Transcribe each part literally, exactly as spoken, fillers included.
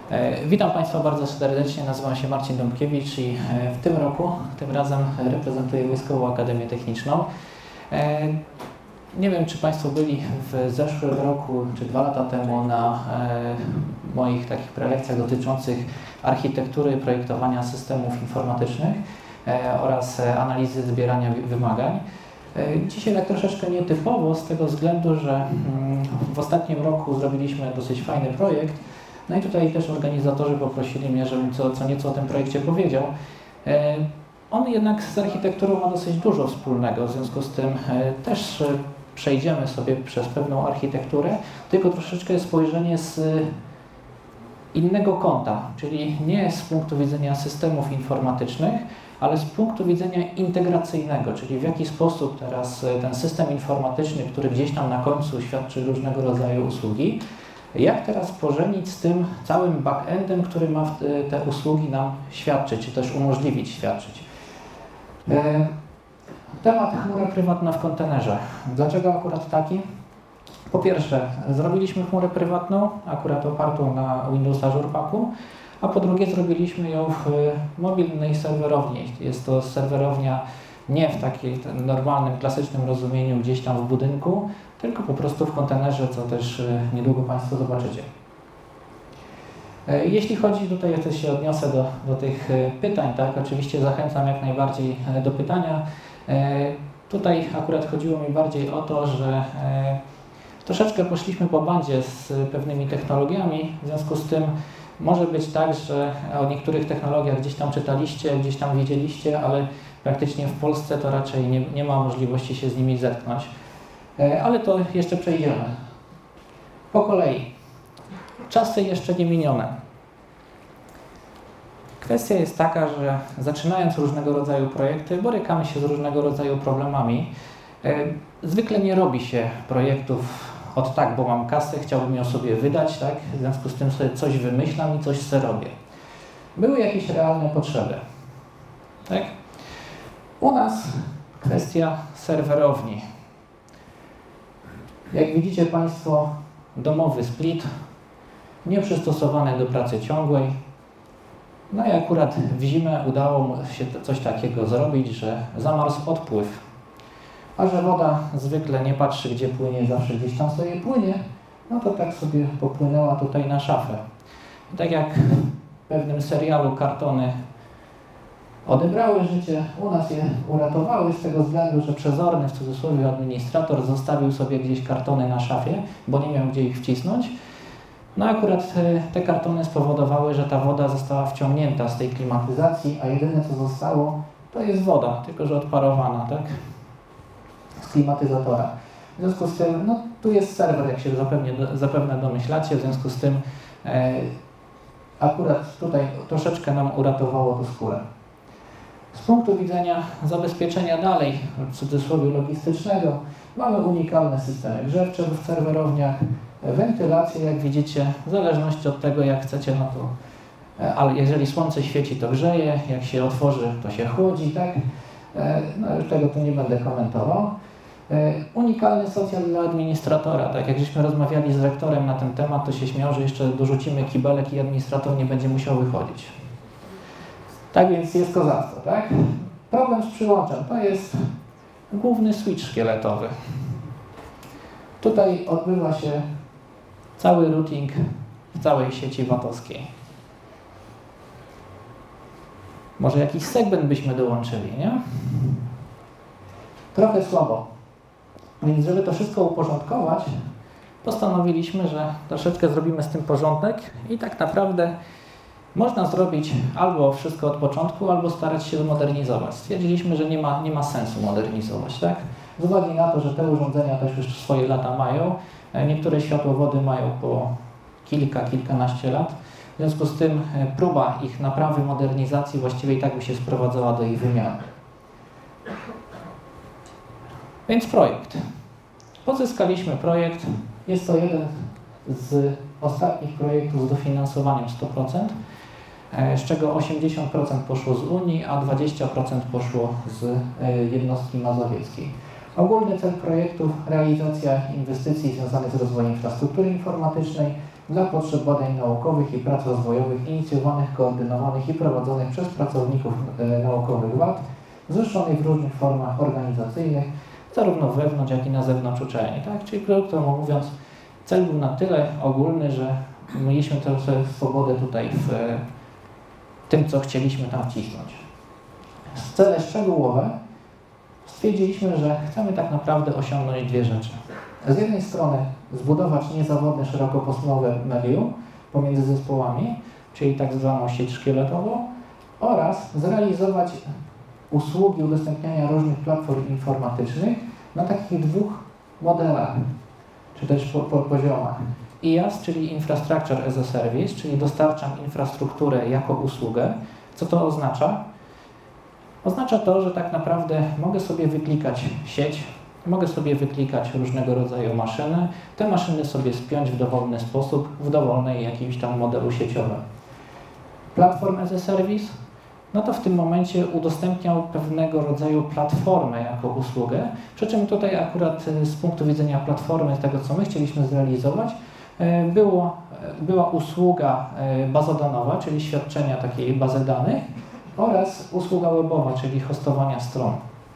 Witam Państwa bardzo serdecznie, nazywam się Marcin Dąbkiewicz i w tym roku, tym razem reprezentuję Wojskową Akademię Techniczną. Nie wiem, czy Państwo byli w zeszłym roku, czy dwa lata temu na moich takich prelekcjach dotyczących architektury projektowania systemów informatycznych oraz analizy zbierania wymagań. Dzisiaj tak troszeczkę nietypowo z tego względu, że w ostatnim roku zrobiliśmy dosyć fajny projekt. No i tutaj też organizatorzy poprosili mnie, żebym co, co nieco o tym projekcie powiedział. On jednak z architekturą ma dosyć dużo wspólnego, w związku z tym też przejdziemy sobie przez pewną architekturę, tylko troszeczkę spojrzenie z innego kąta, czyli nie z punktu widzenia systemów informatycznych, ale z punktu widzenia integracyjnego, czyli w jaki sposób teraz ten system informatyczny, który gdzieś tam na końcu świadczy różnego rodzaju usługi, jak teraz pożenić z tym całym backendem, który ma te usługi nam świadczyć, czy też umożliwić świadczyć. Temat chmura prywatna w kontenerze. Dlaczego akurat taki? Po pierwsze, zrobiliśmy chmurę prywatną, akurat opartą na Windows Azure Packu, a po drugie zrobiliśmy ją w mobilnej serwerowni. Jest to serwerownia nie w takim normalnym, klasycznym rozumieniu gdzieś tam w budynku, tylko po prostu w kontenerze, co też niedługo Państwo zobaczycie. Jeśli chodzi, tutaj ja też się odniosę do, do tych pytań, tak, oczywiście zachęcam jak najbardziej do pytania. Tutaj akurat chodziło mi bardziej o to, że troszeczkę poszliśmy po bandzie z pewnymi technologiami, w związku z tym może być tak, że o niektórych technologiach gdzieś tam czytaliście, gdzieś tam widzieliście, ale praktycznie w Polsce to raczej nie, nie ma możliwości się z nimi zetknąć. Ale to jeszcze przejdziemy. Po kolei. Czasy jeszcze nie minione. Kwestia jest taka, że zaczynając różnego rodzaju projekty, borykamy się z różnego rodzaju problemami. Zwykle nie robi się projektów od tak, bo mam kasę, chciałbym ją sobie wydać, tak? W związku z tym sobie coś wymyślam i coś sobie robię. Były jakieś realne potrzeby. Tak? U nas kwestia serwerowni. Jak widzicie Państwo, domowy split, nieprzystosowany do pracy ciągłej. No i akurat w zimę udało się coś takiego zrobić, że zamarzł odpływ. A że woda zwykle nie patrzy, gdzie płynie, zawsze gdzieś tam sobie płynie, no to tak sobie popłynęła tutaj na szafę. I tak jak w pewnym serialu kartony odebrały życie, u nas je uratowały z tego względu, że przezorny, w cudzysłowie, administrator zostawił sobie gdzieś kartony na szafie, bo nie miał gdzie ich wcisnąć. No akurat te kartony spowodowały, że ta woda została wciągnięta z tej klimatyzacji, a jedyne co zostało to jest woda, tylko że odparowana, tak? Z klimatyzatora. W związku z tym, no tu jest serwer, jak się zapewne, zapewne domyślacie, w związku z tym e, akurat tutaj troszeczkę nam uratowało to skórę. Z punktu widzenia zabezpieczenia dalej, w cudzysłowie logistycznego, mamy unikalne systemy grzewcze w serwerowniach, wentylację, jak widzicie, w zależności od tego, jak chcecie, no to, ale jeżeli słońce świeci, to grzeje, jak się otworzy, to się chłodzi, tak? No już tego tu nie będę komentował. Unikalny socjal dla administratora, tak jak żeśmy rozmawiali z rektorem na ten temat, to się śmiał, że jeszcze dorzucimy kibelek i administrator nie będzie musiał wychodzić. Tak więc jest kozacko, tak? Problem z przyłączem to jest główny switch szkieletowy. Tutaj odbywa się cały routing w całej sieci watowskiej. Może jakiś segment byśmy dołączyli, nie? Trochę słabo. Więc żeby to wszystko uporządkować, postanowiliśmy, że troszeczkę zrobimy z tym porządek i tak naprawdę można zrobić albo wszystko od początku, albo starać się zmodernizować. Stwierdziliśmy, że nie ma, nie ma sensu modernizować, tak? Z uwagi na to, że te urządzenia też już swoje lata mają, niektóre światłowody mają po kilka, kilkanaście lat. W związku z tym próba ich naprawy, modernizacji właściwie i tak by się sprowadzała do ich wymiany. Więc projekt. Pozyskaliśmy projekt. Jest to jeden z ostatnich projektów z dofinansowaniem sto procent, z czego osiemdziesiąt procent poszło z Unii, a dwadzieścia procent poszło z jednostki mazowieckiej. Ogólny cel projektu: realizacja inwestycji związanych z rozwojem infrastruktury informatycznej dla potrzeb badań naukowych i prac rozwojowych inicjowanych, koordynowanych i prowadzonych przez pracowników e, naukowych W A T, zrzeszonych w różnych formach organizacyjnych, zarówno wewnątrz, jak i na zewnątrz uczelni. Tak? Czyli krótko mówiąc, cel był na tyle ogólny, że mieliśmy trochę swobodę tutaj w e, tym, co chcieliśmy tam wcisnąć. Cele szczegółowe: stwierdziliśmy, że chcemy tak naprawdę osiągnąć dwie rzeczy. Z jednej strony zbudować niezawodne, szerokopasmowe medium pomiędzy zespołami, czyli tak zwaną sieć szkieletową, oraz zrealizować usługi udostępniania różnych platform informatycznych na takich dwóch modelach, czy też po, po poziomach. I I A S, czyli Infrastructure as a Service, czyli dostarczam infrastrukturę jako usługę. Co to oznacza? Oznacza to, że tak naprawdę mogę sobie wyklikać sieć, mogę sobie wyklikać różnego rodzaju maszyny, te maszyny sobie spiąć w dowolny sposób, w dowolnej jakimś tam modelu sieciowym. Platform as a Service, no to w tym momencie udostępniał pewnego rodzaju platformę jako usługę, przy czym tutaj akurat z punktu widzenia platformy, z tego co my chcieliśmy zrealizować, było, była usługa bazodanowa, czyli świadczenia takiej bazy danych, oraz usługa webowa, czyli hostowania stron.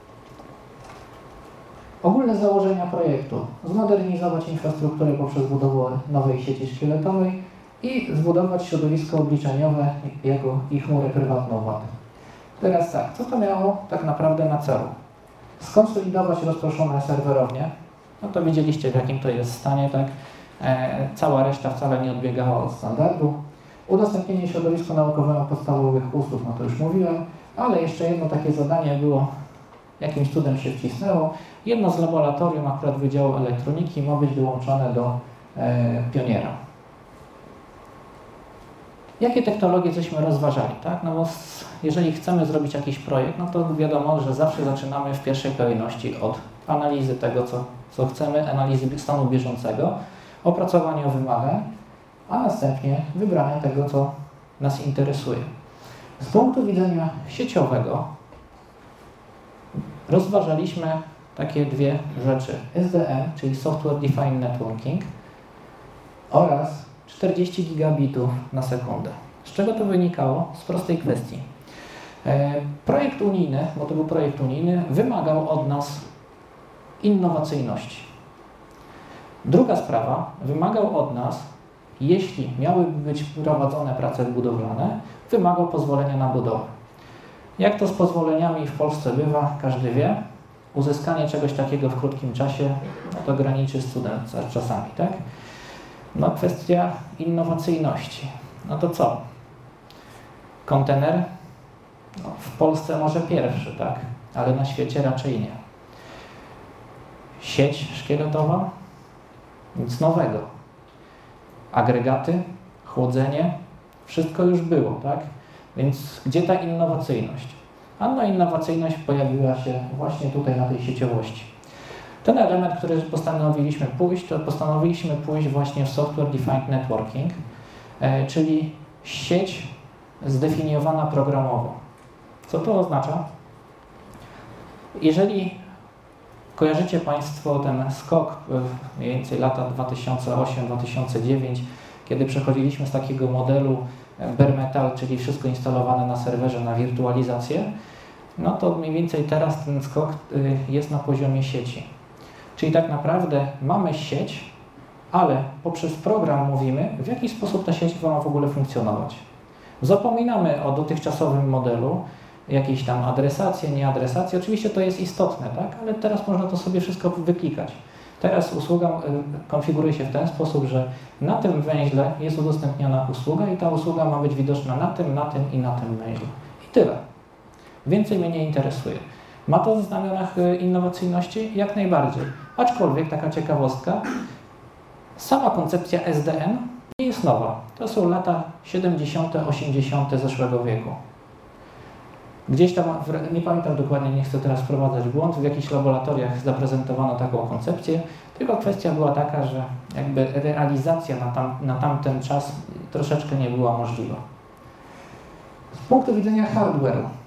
Ogólne założenia projektu: zmodernizować infrastrukturę poprzez budowę nowej sieci szkieletowej i zbudować środowisko obliczeniowe jako i chmurę prywatną W A T. Teraz tak, co to miało tak naprawdę na celu? Skonsolidować rozproszone serwerownie. No to widzieliście, w jakim to jest stanie, tak? E, cała reszta wcale nie odbiegała od standardu. Udostępnienie środowisku naukowemu podstawowych usług, no to już mówiłem, ale jeszcze jedno takie zadanie było, jakimś cudem się wcisnęło. Jedno z laboratorium akurat Wydziału Elektroniki ma być dołączone do e, Pioniera. Jakie technologie żeśmy rozważali, tak? No bo jeżeli chcemy zrobić jakiś projekt, no to wiadomo, że zawsze zaczynamy w pierwszej kolejności od analizy tego, co, co chcemy, analizy stanu bieżącego, opracowania wymagań, a następnie wybrania tego, co nas interesuje. Z punktu widzenia sieciowego rozważaliśmy takie dwie rzeczy: S D N, czyli Software Defined Networking, oraz czterdzieści gigabitów na sekundę. Z czego to wynikało? Z prostej kwestii. E, projekt unijny, bo to był projekt unijny, wymagał od nas innowacyjności. Druga sprawa, wymagał od nas, jeśli miałyby być prowadzone prace budowlane, wymagał pozwolenia na budowę. Jak to z pozwoleniami w Polsce bywa, każdy wie, uzyskanie czegoś takiego w krótkim czasie, no to graniczy z cudem czasami, tak? No kwestia innowacyjności. No to co? Kontener? No, w Polsce może pierwszy, tak? Ale na świecie raczej nie. Sieć szkieletowa? Nic nowego. Agregaty, chłodzenie, wszystko już było, tak? Więc gdzie ta innowacyjność? A no innowacyjność pojawiła się właśnie tutaj na tej sieciowości. Ten element, który postanowiliśmy pójść, to postanowiliśmy pójść właśnie w Software Defined Networking, e, czyli sieć zdefiniowana programowo. Co to oznacza? Jeżeli kojarzycie Państwo ten skok, mniej więcej lata dwa tysiące osiem do dwa tysiące dziewięć, kiedy przechodziliśmy z takiego modelu bare metal, czyli wszystko instalowane na serwerze, na wirtualizację, no to mniej więcej teraz ten skok jest na poziomie sieci. Czyli tak naprawdę mamy sieć, ale poprzez program mówimy, w jaki sposób ta sieć ma w ogóle funkcjonować. Zapominamy o dotychczasowym modelu, jakieś tam adresacje, nieadresacje. Oczywiście to jest istotne, tak? Ale teraz można to sobie wszystko wyklikać. Teraz usługa konfiguruje się w ten sposób, że na tym węźle jest udostępniana usługa i ta usługa ma być widoczna na tym, na tym i na tym węźlu. I tyle. Więcej mnie nie interesuje. Ma to w znamionach innowacyjności? Jak najbardziej. Aczkolwiek taka ciekawostka, sama koncepcja S D N nie jest nowa. To są lata siedemdziesiąte, osiemdziesiąte zeszłego wieku. Gdzieś tam, nie pamiętam dokładnie, nie chcę teraz wprowadzać w błąd, w jakichś laboratoriach zaprezentowano taką koncepcję, tylko kwestia była taka, że jakby realizacja na, tam, na tamten czas troszeczkę nie była możliwa. Z punktu widzenia hardware'u,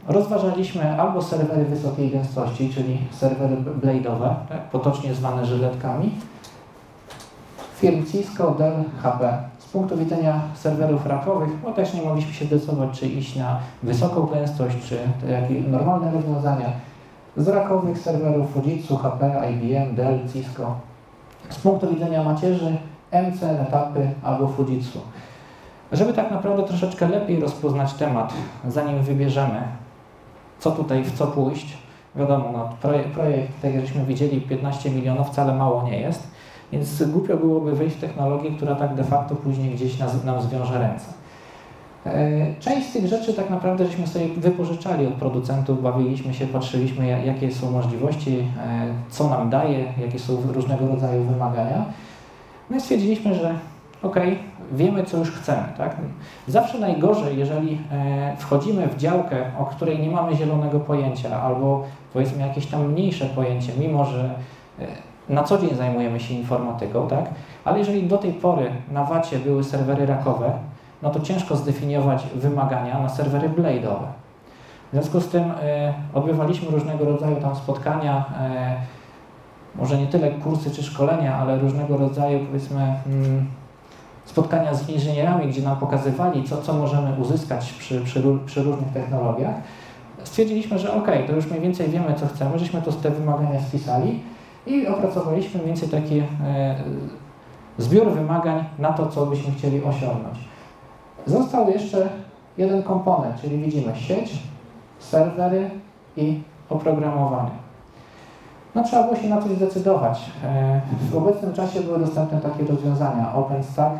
rozważaliśmy albo serwery wysokiej gęstości, czyli serwery blade'owe, tak, potocznie zwane żyletkami, firm Cisco, Dell, H P. Z punktu widzenia serwerów rackowych, bo też nie mogliśmy się zdecydować, czy iść na wysoką gęstość, czy jakieś normalne rozwiązania. Z rackowych serwerów Fujitsu, H P, I B M, Dell, Cisco. Z punktu widzenia macierzy M C, Netapy albo Fujitsu. Żeby tak naprawdę troszeczkę lepiej rozpoznać temat, zanim wybierzemy, co tutaj, w co pójść, wiadomo, no, projekt, projekt, tak jak żeśmy widzieli, piętnaście milionów wcale mało nie jest, więc głupio byłoby wejść w technologię, która tak de facto później gdzieś nas, nam zwiąże ręce. Część z tych rzeczy tak naprawdę żeśmy sobie wypożyczali od producentów, bawiliśmy się, patrzyliśmy, jakie są możliwości, co nam daje, jakie są różnego rodzaju wymagania. No i stwierdziliśmy, że ok, wiemy, co już chcemy. Tak? Zawsze najgorzej, jeżeli wchodzimy w działkę, o której nie mamy zielonego pojęcia, albo powiedzmy jakieś tam mniejsze pojęcie, mimo że na co dzień zajmujemy się informatyką, tak? Ale jeżeli do tej pory na wacie były serwery rackowe, no to ciężko zdefiniować wymagania na serwery blade'owe. W związku z tym y, odbywaliśmy różnego rodzaju tam spotkania, y, może nie tyle kursy czy szkolenia, ale różnego rodzaju, powiedzmy, mm, spotkania z inżynierami, gdzie nam pokazywali, co, co możemy uzyskać przy, przy, przy różnych technologiach. Stwierdziliśmy, że ok, to już mniej więcej wiemy, co chcemy, żeśmy to te wymagania spisali i opracowaliśmy mniej więcej taki y, zbiór wymagań na to, co byśmy chcieli osiągnąć. Został jeszcze jeden komponent, czyli widzimy sieć, serwery i oprogramowanie. No trzeba było się na coś zdecydować. W obecnym czasie były dostępne takie rozwiązania OpenStack.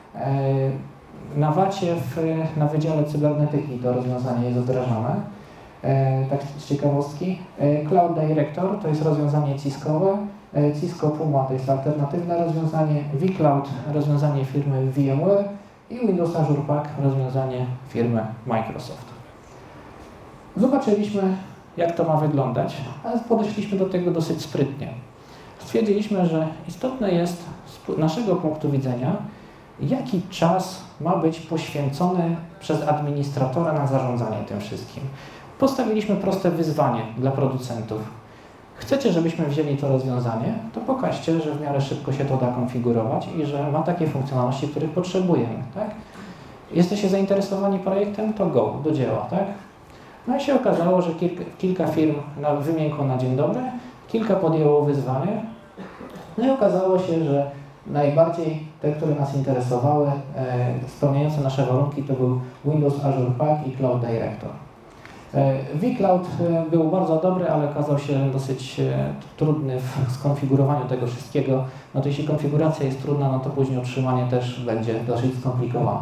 Na wacie w, na Wydziale Cybernetyki to rozwiązanie jest wdrażane. Tak z ciekawostki. Cloud Director to jest rozwiązanie Ciscowe. Cisco Puma to jest alternatywne rozwiązanie. vCloud rozwiązanie firmy VMware. I Windows Azure Pack, rozwiązanie firmy Microsoft. Zobaczyliśmy, jak to ma wyglądać, ale podeszliśmy do tego dosyć sprytnie. Stwierdziliśmy, że istotne jest z naszego punktu widzenia, jaki czas ma być poświęcony przez administratora na zarządzanie tym wszystkim. Postawiliśmy proste wyzwanie dla producentów. Chcecie, żebyśmy wzięli to rozwiązanie, to pokażcie, że w miarę szybko się to da konfigurować i że ma takie funkcjonalności, których potrzebujemy. Tak? Jesteście zainteresowani projektem, to go, do dzieła. Tak? No i się okazało, że kilka, kilka firm na, wymiękło na dzień dobry, kilka podjęło wyzwanie. No i okazało się, że najbardziej te, które nas interesowały, e, spełniające nasze warunki, to był Windows Azure Pack i Cloud Director. vCloud był bardzo dobry, ale okazał się dosyć trudny w skonfigurowaniu tego wszystkiego. No to jeśli konfiguracja jest trudna, no to później utrzymanie też będzie dosyć skomplikowane.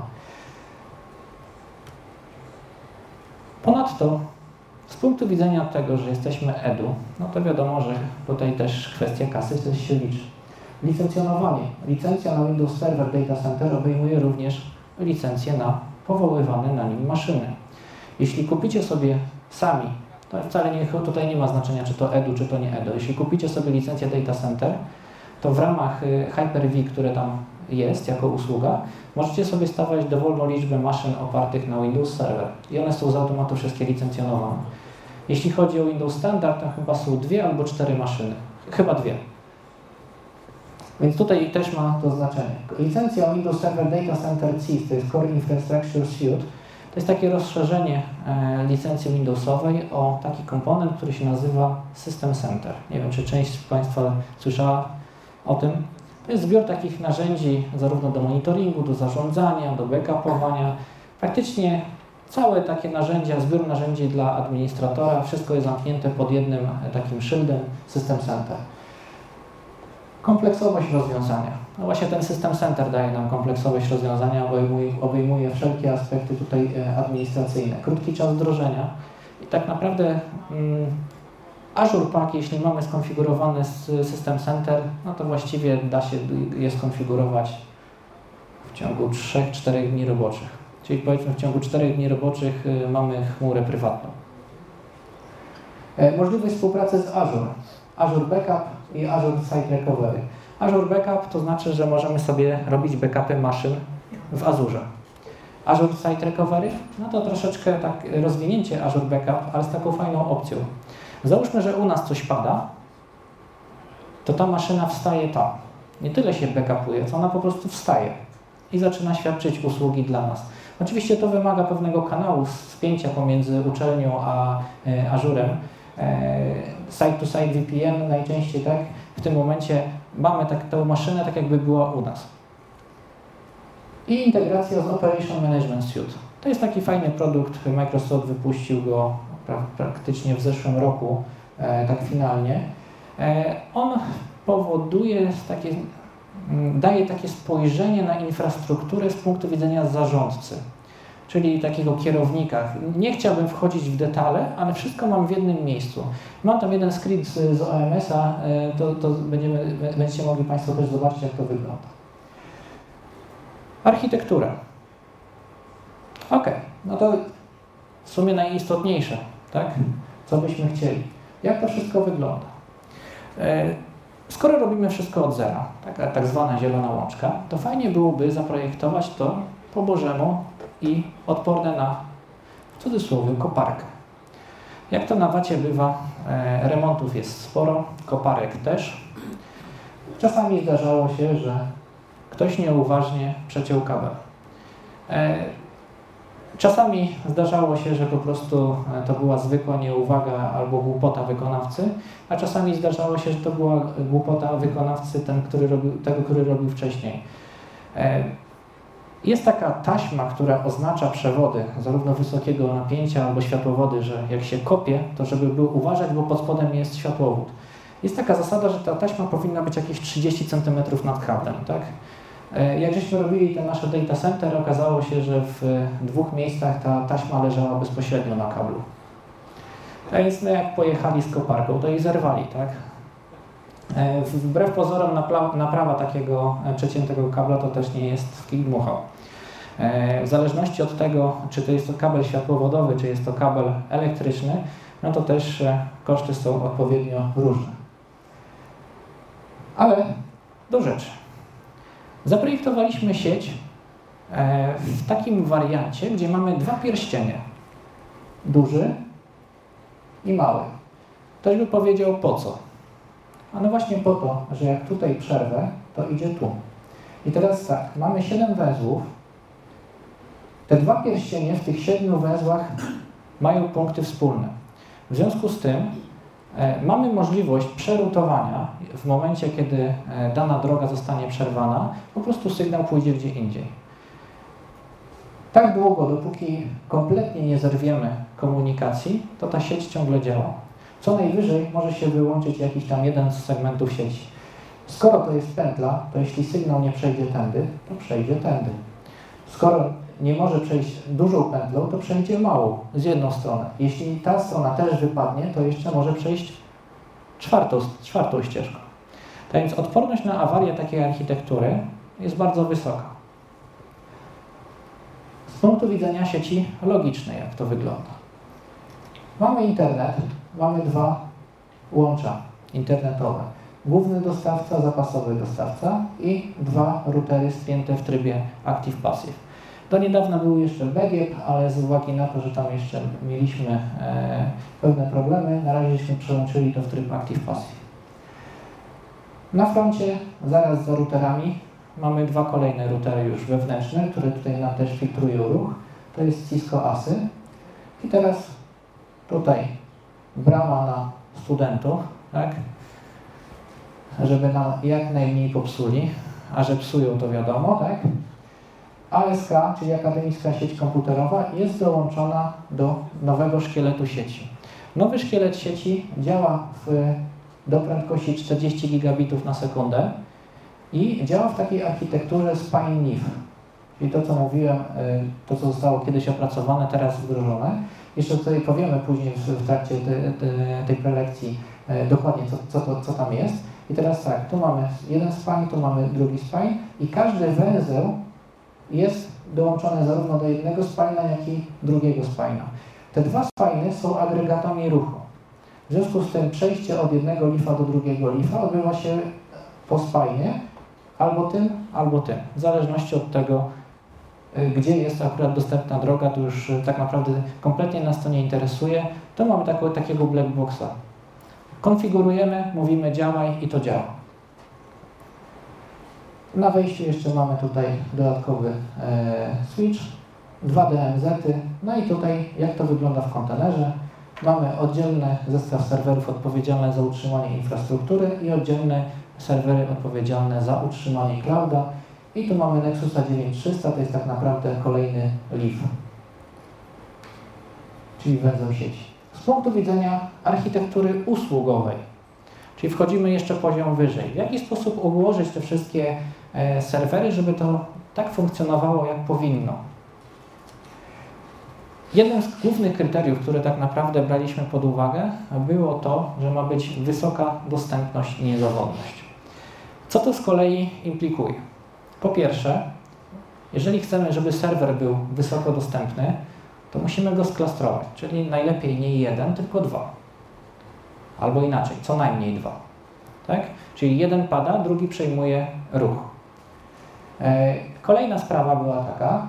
Ponadto, z punktu widzenia tego, że jesteśmy edu, no to wiadomo, że tutaj też kwestia kasy coś się liczy. Licencjonowanie. Licencja na Windows Server Data Center obejmuje również licencję na powoływane na nim maszyny. Jeśli kupicie sobie sami, to wcale nie, tutaj nie ma znaczenia, czy to edu, czy to nie edu. Jeśli kupicie sobie licencję Data Center, to w ramach Hyper-V, które tam jest jako usługa, możecie sobie stawiać dowolną liczbę maszyn opartych na Windows Server i one są z automatu wszystkie licencjonowane. Jeśli chodzi o Windows Standard, to chyba są dwie albo cztery maszyny. Chyba dwie. Więc tutaj też ma to znaczenie. Licencja Windows Server Data Center C I S, to jest Core Infrastructure Suite, to jest takie rozszerzenie e, licencji Windowsowej o taki komponent, który się nazywa System Center. Nie wiem, czy część z Państwa słyszała o tym. To jest zbiór takich narzędzi zarówno do monitoringu, do zarządzania, do backupowania. Praktycznie całe takie narzędzia, zbiór narzędzi dla administratora, wszystko jest zamknięte pod jednym takim szyldem System Center. Kompleksowość rozwiązania. No właśnie ten System Center daje nam kompleksowość rozwiązania, obejmuje, obejmuje wszelkie aspekty tutaj administracyjne. Krótki czas wdrożenia i tak naprawdę mm, Azure Pack, jeśli mamy skonfigurowany System Center, no to właściwie da się je skonfigurować w ciągu trzech czterech dni roboczych. Czyli powiedzmy w ciągu czterech dni roboczych y, mamy chmurę prywatną. E, możliwość współpracy z Azure. Azure Backup i Azure Site Recovery. Azure Backup to znaczy, że możemy sobie robić backupy maszyn w Azurze. Azure Site Recovery, no to troszeczkę tak rozwinięcie Azure Backup, ale z taką fajną opcją. Załóżmy, że u nas coś pada, to ta maszyna wstaje tam. Nie tyle się backupuje, co ona po prostu wstaje i zaczyna świadczyć usługi dla nas. Oczywiście to wymaga pewnego kanału spięcia pomiędzy uczelnią a e, Azurem. E, Site-to-site V P N najczęściej, tak? W tym momencie mamy tak, tę maszynę tak jakby była u nas. I integracja z Operation Management Suite. To jest taki fajny produkt, Microsoft wypuścił go pra praktycznie w zeszłym roku, e, tak finalnie. E, on powoduje takie, daje takie spojrzenie na infrastrukturę z punktu widzenia zarządcy, czyli takiego kierownika. Nie chciałbym wchodzić w detale, ale wszystko mam w jednym miejscu. Mam tam jeden skrypt z, z O M S-a, to, to będziemy, będziecie mogli Państwo też zobaczyć, jak to wygląda. Architektura. Ok, no to w sumie najistotniejsze, tak? Co byśmy chcieli. Jak to wszystko wygląda? Skoro robimy wszystko od zera, taka tak zwana zielona łączka, to fajnie byłoby zaprojektować to po bożemu i odporne na, w cudzysłowie, koparkę. Jak to na wacie bywa, e, remontów jest sporo, koparek też. Czasami zdarzało się, że ktoś nieuważnie przeciął kabel. E, Czasami zdarzało się, że po prostu to była zwykła nieuwaga albo głupota wykonawcy, a czasami zdarzało się, że to była głupota wykonawcy ten, który robił, tego, który robił wcześniej. Jest taka taśma, która oznacza przewody zarówno wysokiego napięcia albo światłowody, że jak się kopie, to żeby był uważać, bo pod spodem jest światłowód. Jest taka zasada, że ta taśma powinna być jakieś trzydzieści centymetrów nad kablem, tak? Jak żeśmy robili ten nasz data center, okazało się, że w dwóch miejscach ta taśma leżała bezpośrednio na kablu. A więc no jak pojechali z koparką, to jej zerwali, tak? Wbrew pozorom naprawa takiego przeciętego kabla to też nie jest w kij dmuchał. W zależności od tego, czy to jest to kabel światłowodowy, czy jest to kabel elektryczny, no to też koszty są odpowiednio różne. Ale do rzeczy. Zaprojektowaliśmy sieć w takim wariancie, gdzie mamy dwa pierścienie. Duży i mały. Ktoś by powiedział po co? A no właśnie po to, że jak tutaj przerwę, to idzie tu. I teraz tak, mamy siedem węzłów. Te dwa pierścienie w tych siedmiu węzłach mają punkty wspólne. W związku z tym e, mamy możliwość przerutowania w momencie, kiedy e, dana droga zostanie przerwana, po prostu sygnał pójdzie gdzie indziej. Tak długo, dopóki kompletnie nie zerwiemy komunikacji, to ta sieć ciągle działa. Co najwyżej może się wyłączyć jakiś tam jeden z segmentów sieci. Skoro to jest pętla, to jeśli sygnał nie przejdzie tędy, to przejdzie tędy. Skoro nie może przejść dużą pętlą, to przejdzie małą, z jedną stronę. Jeśli ta strona też wypadnie, to jeszcze może przejść czwartą, czwartą ścieżką. Tak więc odporność na awarię takiej architektury jest bardzo wysoka. Z punktu widzenia sieci logicznej, jak to wygląda. Mamy internet, mamy dwa łącza internetowe. Główny dostawca, zapasowy dostawca i dwa routery spięte w trybie Active-Passive. Do niedawna był jeszcze B G P, ale z uwagi na to, że tam jeszcze mieliśmy e, pewne problemy, na razie przełączyli to w tryb Active-Passive. Na froncie, zaraz za routerami, mamy dwa kolejne routery już wewnętrzne, które tutaj nam też filtrują ruch. To jest Cisco ASY. I teraz tutaj brama na studentów, tak? Żeby nam jak najmniej popsuli, a że psują to wiadomo, tak? A S K, czyli Akademicka Sieć Komputerowa, jest dołączona do nowego szkieletu sieci. Nowy szkielet sieci działa w, do prędkości czterdzieści gigabitów na sekundę i działa w takiej architekturze Spine-N I F. Czyli to, co mówiłem, to, co zostało kiedyś opracowane, teraz wdrożone. Jeszcze tutaj powiemy później w, w trakcie te, te, tej prelekcji dokładnie, co, co, to, co tam jest. I teraz tak, tu mamy jeden spine, tu mamy drugi spine i każdy węzeł jest dołączony zarówno do jednego spine'a, jak i drugiego spine'a. Te dwa spine'y są agregatami ruchu. W związku z tym przejście od jednego lifa do drugiego lifa odbywa się po spine'ie albo tym, albo tym, w zależności od tego, gdzie jest akurat dostępna droga, to już tak naprawdę kompletnie nas to nie interesuje, to mamy taką, takiego black boxa. Konfigurujemy, mówimy działaj i to działa. Na wejściu jeszcze mamy tutaj dodatkowy e, switch, dwa D M Z-y, no i tutaj jak to wygląda w kontenerze. Mamy oddzielny zestaw serwerów odpowiedzialny za utrzymanie infrastruktury i oddzielne serwery odpowiedzialne za utrzymanie clouda. I tu mamy Nexusa dziewięć trzysta, to jest tak naprawdę kolejny leaf, czyli węzeł sieci. Z punktu widzenia architektury usługowej, czyli wchodzimy jeszcze poziom wyżej. W jaki sposób ułożyć te wszystkie e, serwery, żeby to tak funkcjonowało, jak powinno. Jednym z głównych kryteriów, które tak naprawdę braliśmy pod uwagę, było to, że ma być wysoka dostępność i niezawodność. Co to z kolei implikuje? Po pierwsze, jeżeli chcemy, żeby serwer był wysoko dostępny, to musimy go sklastrować, czyli najlepiej nie jeden, tylko dwa. Albo inaczej, co najmniej dwa. Tak? Czyli jeden pada, drugi przejmuje ruch. Kolejna sprawa była taka,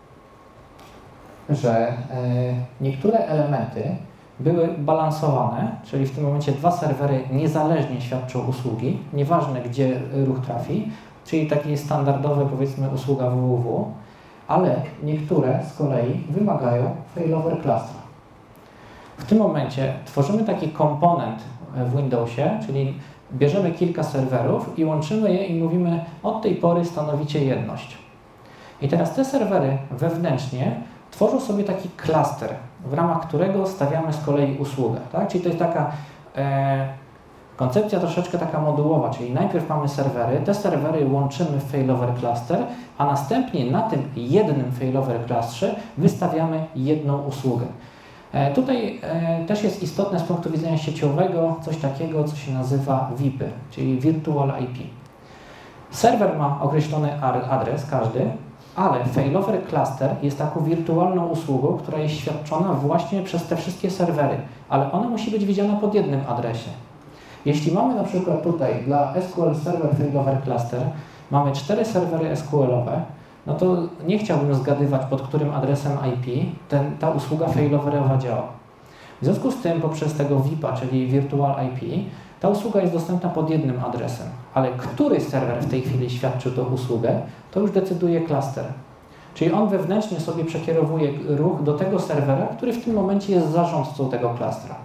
że niektóre elementy były balansowane, czyli w tym momencie dwa serwery niezależnie świadczą usługi, nieważne gdzie ruch trafi, czyli takie standardowe, powiedzmy, usługa W W W, ale niektóre z kolei wymagają failover clustra. W tym momencie tworzymy taki komponent w Windowsie, czyli bierzemy kilka serwerów i łączymy je i mówimy, od tej pory stanowicie jedność. I teraz te serwery wewnętrznie tworzą sobie taki klaster, w ramach którego stawiamy z kolei usługę. Tak? Czyli to jest taka e, koncepcja troszeczkę taka modułowa, czyli najpierw mamy serwery, te serwery łączymy w failover cluster, a następnie na tym jednym failover clusterze wystawiamy jedną usługę. E, tutaj e, też jest istotne z punktu widzenia sieciowego coś takiego, co się nazywa V I P y, czyli Virtual I P. Serwer ma określony adres, każdy, ale failover cluster jest taką wirtualną usługą, która jest świadczona właśnie przez te wszystkie serwery, ale ona musi być widziana pod jednym adresie. Jeśli mamy na przykład tutaj dla S Q L Server Failover Cluster mamy cztery serwery S Q L-owe, no to nie chciałbym zgadywać, pod którym adresem I P ten, ta usługa failoverowa działa. W związku z tym poprzez tego V I P a, czyli Virtual I P, ta usługa jest dostępna pod jednym adresem, ale który serwer w tej chwili świadczy tę usługę, to już decyduje klaster. Czyli on wewnętrznie sobie przekierowuje ruch do tego serwera, który w tym momencie jest zarządcą tego klastra.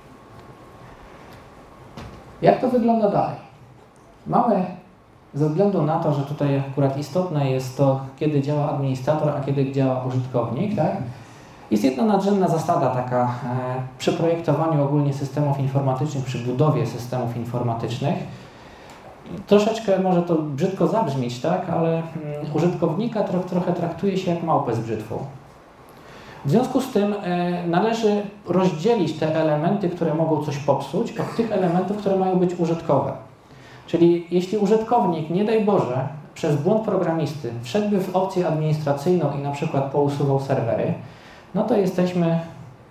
Jak to wygląda dalej? Mamy, ze względu na to, że tutaj akurat istotne jest to, kiedy działa administrator, a kiedy działa użytkownik, tak? Jest jedna nadrzędna zasada taka e, przy projektowaniu ogólnie systemów informatycznych, przy budowie systemów informatycznych. Troszeczkę może to brzydko zabrzmieć, tak? Ale mm, użytkownika tro, trochę traktuje się jak małpę z brzytwą. W związku z tym e, należy rozdzielić te elementy, które mogą coś popsuć, od tych elementów, które mają być użytkowe. Czyli jeśli użytkownik, nie daj Boże, przez błąd programisty wszedłby w opcję administracyjną i na przykład pousuwał serwery, no to jesteśmy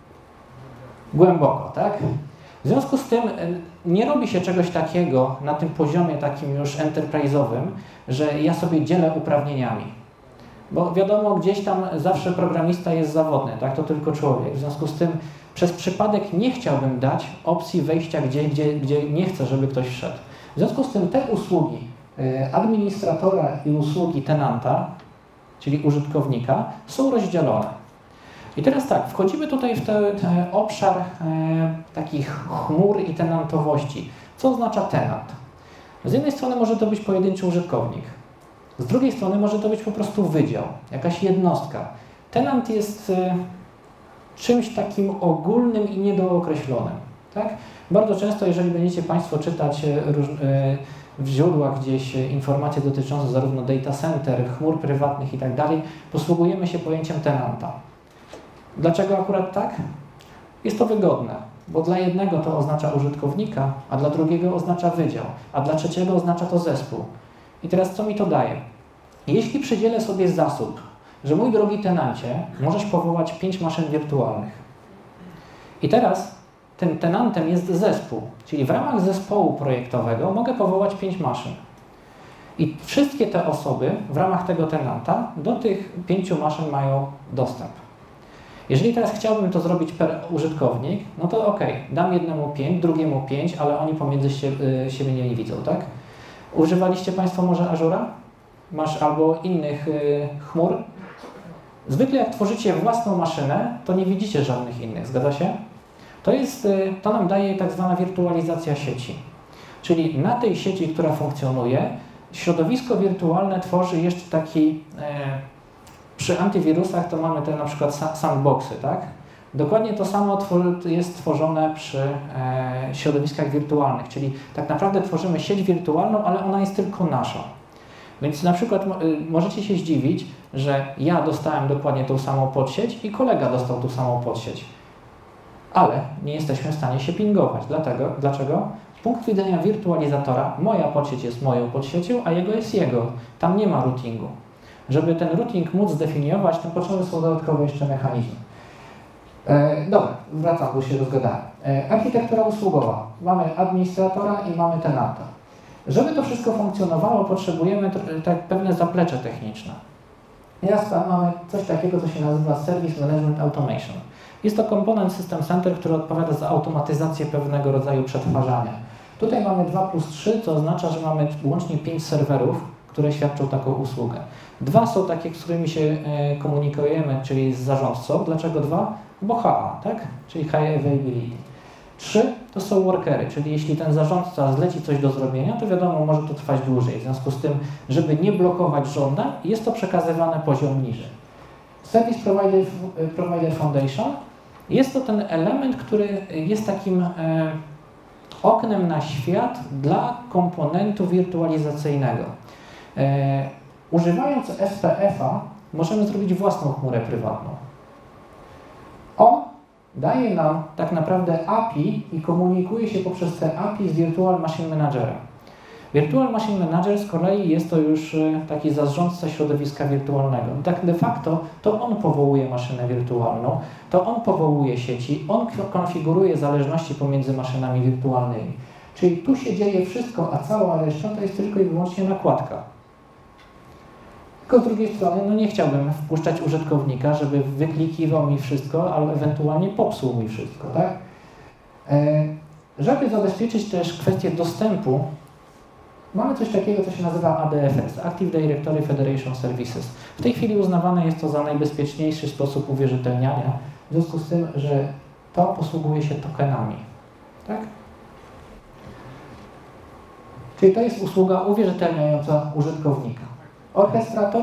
głęboko, tak? W związku z tym nie robi się czegoś takiego na tym poziomie takim już enterprise'owym, że ja sobie dzielę uprawnieniami. Bo wiadomo, gdzieś tam zawsze programista jest zawodny, tak? To tylko człowiek. W związku z tym przez przypadek nie chciałbym dać opcji wejścia gdzie, gdzie, gdzie nie chcę, żeby ktoś wszedł. W związku z tym te usługi administratora i usługi tenanta, czyli użytkownika, są rozdzielone. I teraz tak, wchodzimy tutaj w ten obszar e, takich chmur i tenantowości. Co oznacza tenant? Z jednej strony może to być pojedynczy użytkownik, z drugiej strony może to być po prostu wydział, jakaś jednostka. Tenant jest e, czymś takim ogólnym i niedookreślonym. Tak? Bardzo często, jeżeli będziecie Państwo czytać e, róż, e, w źródłach gdzieś informacje dotyczące zarówno data center, chmur prywatnych i tak dalej, posługujemy się pojęciem tenanta. Dlaczego akurat tak? Jest to wygodne, bo dla jednego to oznacza użytkownika, a dla drugiego oznacza wydział, a dla trzeciego oznacza to zespół. I teraz co mi to daje? Jeśli przydzielę sobie zasób, że mój drogi tenancie, możesz powołać pięć maszyn wirtualnych. I teraz tym tenantem jest zespół, czyli w ramach zespołu projektowego mogę powołać pięć maszyn. I wszystkie te osoby w ramach tego tenanta do tych pięciu maszyn mają dostęp. Jeżeli teraz chciałbym to zrobić per użytkownik, no to ok, dam jednemu pięć, drugiemu pięć, ale oni pomiędzy sie, y, siebie nie widzą, tak? Używaliście Państwo może Azure'a? Masz albo innych y, chmur? Zwykle jak tworzycie własną maszynę, to nie widzicie żadnych innych, zgadza się? To, jest, y, to nam daje tak zwana wirtualizacja sieci. Czyli na tej sieci, która funkcjonuje, środowisko wirtualne tworzy jeszcze taki... Y, Przy antywirusach to mamy te na przykład sandboxy, tak? Dokładnie to samo jest tworzone przy e, środowiskach wirtualnych, czyli tak naprawdę tworzymy sieć wirtualną, ale ona jest tylko nasza. Więc na przykład możecie się zdziwić, że ja dostałem dokładnie tą samą podsieć i kolega dostał tą samą podsieć. Ale nie jesteśmy w stanie się pingować. Dlatego, dlaczego? Z punktu widzenia wirtualizatora moja podsieć jest moją podsiecią, a jego jest jego. Tam nie ma routingu. Żeby ten routing móc zdefiniować, to potrzebne są dodatkowe jeszcze mechanizmy. E, dobra, wracam, bo się rozgadałem. E, architektura usługowa. Mamy administratora i mamy tenanta. Żeby to wszystko funkcjonowało, potrzebujemy tak pewne zaplecze techniczne. Teraz mamy coś takiego, co się nazywa Service Management Automation. Jest to komponent System Center, który odpowiada za automatyzację pewnego rodzaju przetwarzania. Tutaj mamy dwa plus trzy, co oznacza, że mamy łącznie pięć serwerów, które świadczą taką usługę. Dwa są takie, z którymi się e, komunikujemy, czyli z zarządcą. Dlaczego dwa? Bo H A, tak? Czyli High Availability. Trzy to są workery, czyli jeśli ten zarządca zleci coś do zrobienia, to wiadomo, może to trwać dłużej. W związku z tym, żeby nie blokować żądań, jest to przekazywane poziom niżej. Service Provider, Provider Foundation jest to ten element, który jest takim e, oknem na świat dla komponentu wirtualizacyjnego. E, używając S P F-a możemy zrobić własną chmurę prywatną. On daje nam tak naprawdę A P I i komunikuje się poprzez te A P I z Virtual Machine Managerem. Virtual Machine Manager z kolei jest to już taki zarządca środowiska wirtualnego. Tak de facto to on powołuje maszynę wirtualną, to on powołuje sieci, on konfiguruje zależności pomiędzy maszynami wirtualnymi. Czyli tu się dzieje wszystko, a cała reszta to jest tylko i wyłącznie nakładka. Tylko z drugiej strony, no nie chciałbym wpuszczać użytkownika, żeby wyklikiwał mi wszystko, albo ewentualnie popsuł mi wszystko, tak? E, żeby zabezpieczyć też kwestię dostępu, mamy coś takiego, co się nazywa A D F S, Active Directory Federation Services. W tej chwili uznawane jest to za najbezpieczniejszy sposób uwierzytelniania, w związku z tym, że to posługuje się tokenami, tak? Czyli to jest usługa uwierzytelniająca użytkownika. Orchestrator,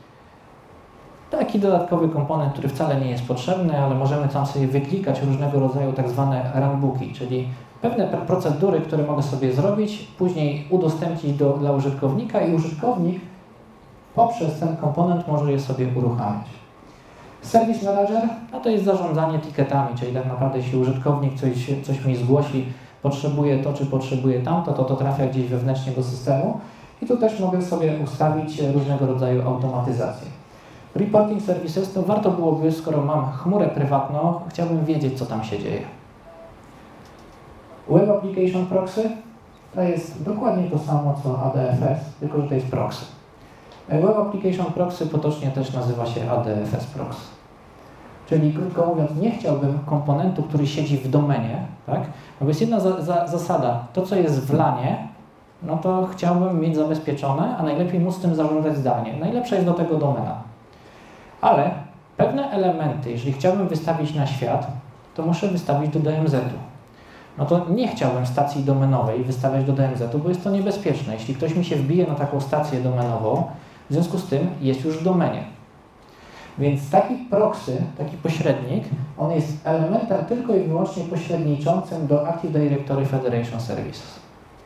taki dodatkowy komponent, który wcale nie jest potrzebny, ale możemy tam sobie wyklikać różnego rodzaju tak zwane runbooki, czyli pewne procedury, które mogę sobie zrobić, później udostępnić do, dla użytkownika i użytkownik poprzez ten komponent może je sobie uruchamiać. Service Manager, no to jest zarządzanie ticketami, czyli tak naprawdę jeśli użytkownik coś, coś mi zgłosi, potrzebuje to, czy potrzebuje tamto, to to trafia gdzieś wewnętrznie do systemu. I tu też mogę sobie ustawić różnego rodzaju automatyzację. Reporting Services to warto byłoby, skoro mam chmurę prywatną, chciałbym wiedzieć, co tam się dzieje. Web Application Proxy to jest dokładnie to samo, co A D F S, tylko że to jest proxy. Web Application Proxy potocznie też nazywa się A D F S Proxy. Czyli krótko mówiąc, nie chciałbym komponentu, który siedzi w domenie, tak? Bo jest jedna za, za, zasada, to co jest w lanie, no to chciałbym mieć zabezpieczone, a najlepiej móc tym zarządzać zdalnie. Najlepsza jest do tego domena. Ale pewne elementy, jeżeli chciałbym wystawić na świat, to muszę wystawić do D M Z-u. No to nie chciałbym stacji domenowej wystawiać do D M Z-u, bo jest to niebezpieczne. Jeśli ktoś mi się wbije na taką stację domenową, w związku z tym jest już w domenie. Więc taki proxy, taki pośrednik, on jest elementem tylko i wyłącznie pośredniczącym do Active Directory Federation Services.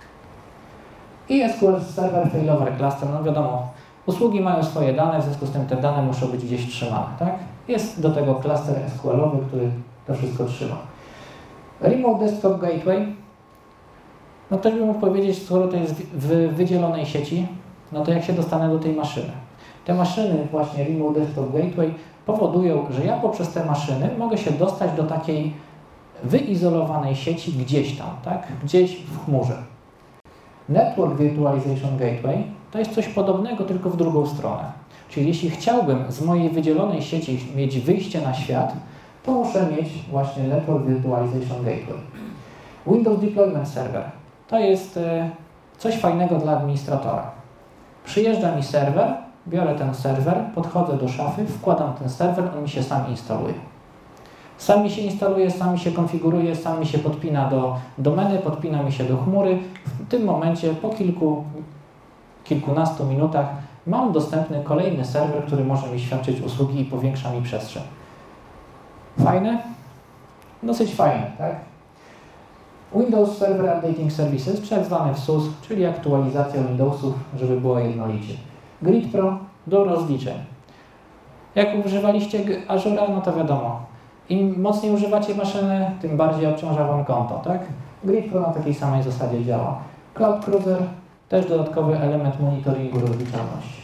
I S Q L Server Failover Cluster, no wiadomo, usługi mają swoje dane, w związku z tym te dane muszą być gdzieś trzymane, tak? Jest do tego klaster S Q L-owy, który to wszystko trzyma. Remote Desktop Gateway, no ktoś by mógł powiedzieć, skoro to jest w wydzielonej sieci, no to jak się dostanę do tej maszyny? Te maszyny, właśnie Remote Desktop Gateway, powodują, że ja poprzez te maszyny mogę się dostać do takiej wyizolowanej sieci gdzieś tam, tak? Gdzieś w chmurze. Network Virtualization Gateway to jest coś podobnego, tylko w drugą stronę. Czyli jeśli chciałbym z mojej wydzielonej sieci mieć wyjście na świat, to muszę mieć właśnie Network Virtualization Gateway. Windows Deployment Server to jest coś fajnego dla administratora. Przyjeżdża mi serwer, biorę ten serwer, podchodzę do szafy, wkładam ten serwer, on mi się sam instaluje. Sam mi się instaluje, sam mi się konfiguruje, sam mi się podpina do domeny, podpina mi się do chmury. W tym momencie po kilku, kilkunastu minutach mam dostępny kolejny serwer, który może mi świadczyć usługi i powiększa mi przestrzeń. Fajne? Dosyć fajne, tak? Windows Server Updating Services, czy tak zwany W S U S, czyli aktualizacja Windowsów, żeby było jednolicie. Grid Pro do rozliczeń. Jak używaliście Azura, no to wiadomo, im mocniej używacie maszyny, tym bardziej obciąża Wam konto, tak? Grid Pro na takiej samej zasadzie działa. Cloud Cruiser, też dodatkowy element monitoringu rozliczalności.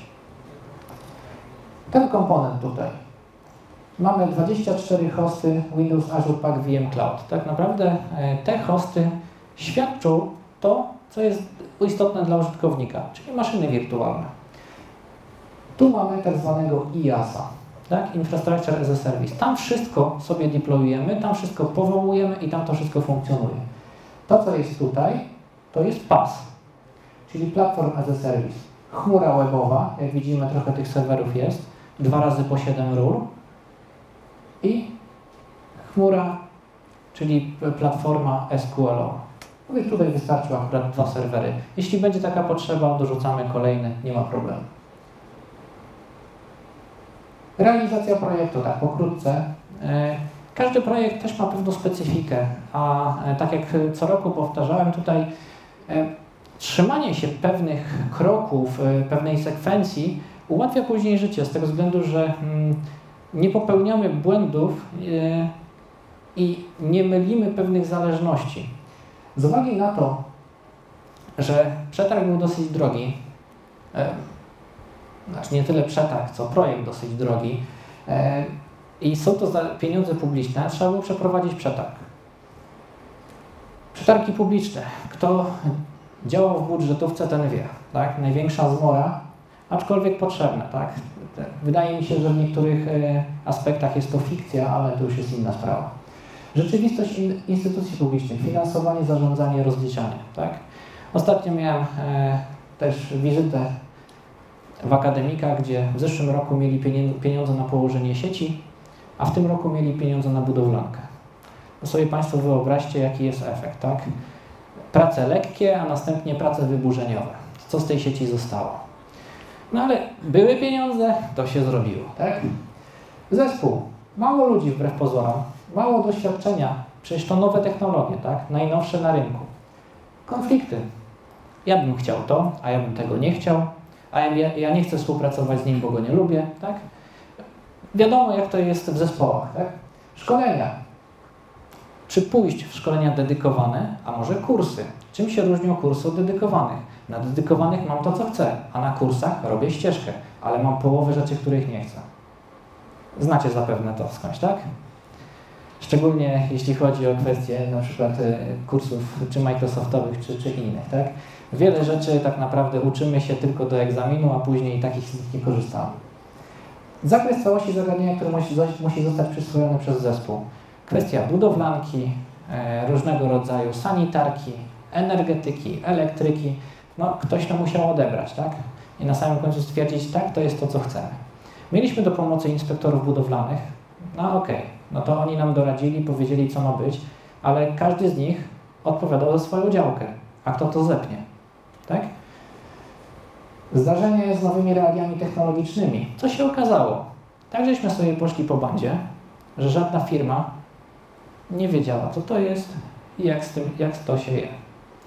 Ten komponent tutaj. Mamy dwadzieścia cztery hosty Windows Azure Pack V M Cloud. Tak naprawdę te hosty świadczą to, co jest istotne dla użytkownika, czyli maszyny wirtualne. Tu mamy tak zwanego I A S a, tak? Infrastructure as a Service. Tam wszystko sobie deployujemy, tam wszystko powołujemy i tam to wszystko funkcjonuje. To, co jest tutaj, to jest P A S, czyli Platform as a Service. Chmura webowa, jak widzimy, trochę tych serwerów jest, dwa razy po siedem ról. I chmura, czyli platforma S Q L owa. Tutaj wystarczyły akurat dwa serwery. Jeśli będzie taka potrzeba, dorzucamy kolejny, nie ma problemu. Realizacja projektu, tak pokrótce. Każdy projekt też ma pewną specyfikę, a tak jak co roku powtarzałem tutaj, trzymanie się pewnych kroków, pewnej sekwencji ułatwia później życie z tego względu, że nie popełniamy błędów i nie mylimy pewnych zależności. Z uwagi na to, że przetarg był dosyć drogi, znaczy nie tyle przetarg, co projekt dosyć drogi i są to pieniądze publiczne, trzeba było przeprowadzić przetarg. Przetargi publiczne. Kto działał w budżetówce, ten wie. Tak? Największa zmora, aczkolwiek potrzebne. Tak? Wydaje mi się, że w niektórych aspektach jest to fikcja, ale to już jest inna sprawa. Rzeczywistość instytucji publicznych, finansowanie, zarządzanie, rozliczanie. Tak? Ostatnio miałem e, też wizytę w akademikach, gdzie w zeszłym roku mieli pieniądze na położenie sieci, a w tym roku mieli pieniądze na budowlankę. To sobie Państwo wyobraźcie, jaki jest efekt. Tak? Prace lekkie, a następnie prace wyburzeniowe. Co z tej sieci zostało? No ale były pieniądze, to się zrobiło. Tak? Zespół. Mało ludzi wbrew pozorom, mało doświadczenia. Przecież to nowe technologie, tak? Najnowsze na rynku. Konflikty. Ja bym chciał to, a ja bym tego nie chciał, a ja, ja nie chcę współpracować z nim, bo go nie lubię. Tak? Wiadomo, jak to jest w zespołach. Tak? Szkolenia. Czy pójść w szkolenia dedykowane, a może kursy? Czym się różnią kursy od dedykowanych? Na dedykowanych mam to, co chcę, a na kursach robię ścieżkę, ale mam połowę rzeczy, których nie chcę. Znacie zapewne to skądś, tak? Szczególnie jeśli chodzi o kwestie na przykład kursów czy Microsoftowych, czy, czy innych, tak? Wiele rzeczy tak naprawdę uczymy się tylko do egzaminu, a później takich z nich nie korzystamy. Zakres całości zagadnienia, które musi, musi zostać przyswojony przez zespół. Kwestia budowlanki, e, różnego rodzaju sanitarki, energetyki, elektryki. No, ktoś to musiał odebrać, tak? I na samym końcu stwierdzić, tak, to jest to, co chcemy. Mieliśmy do pomocy inspektorów budowlanych. No okej, okay. No to oni nam doradzili, powiedzieli, co ma być, ale każdy z nich odpowiadał za swoją działkę. A kto to zepnie? Tak? Zdarzenie z nowymi realiami technologicznymi. Co się okazało? Tak, żeśmy sobie poszli po bandzie, że żadna firma nie wiedziała, co to jest i jak, z tym, jak to się je.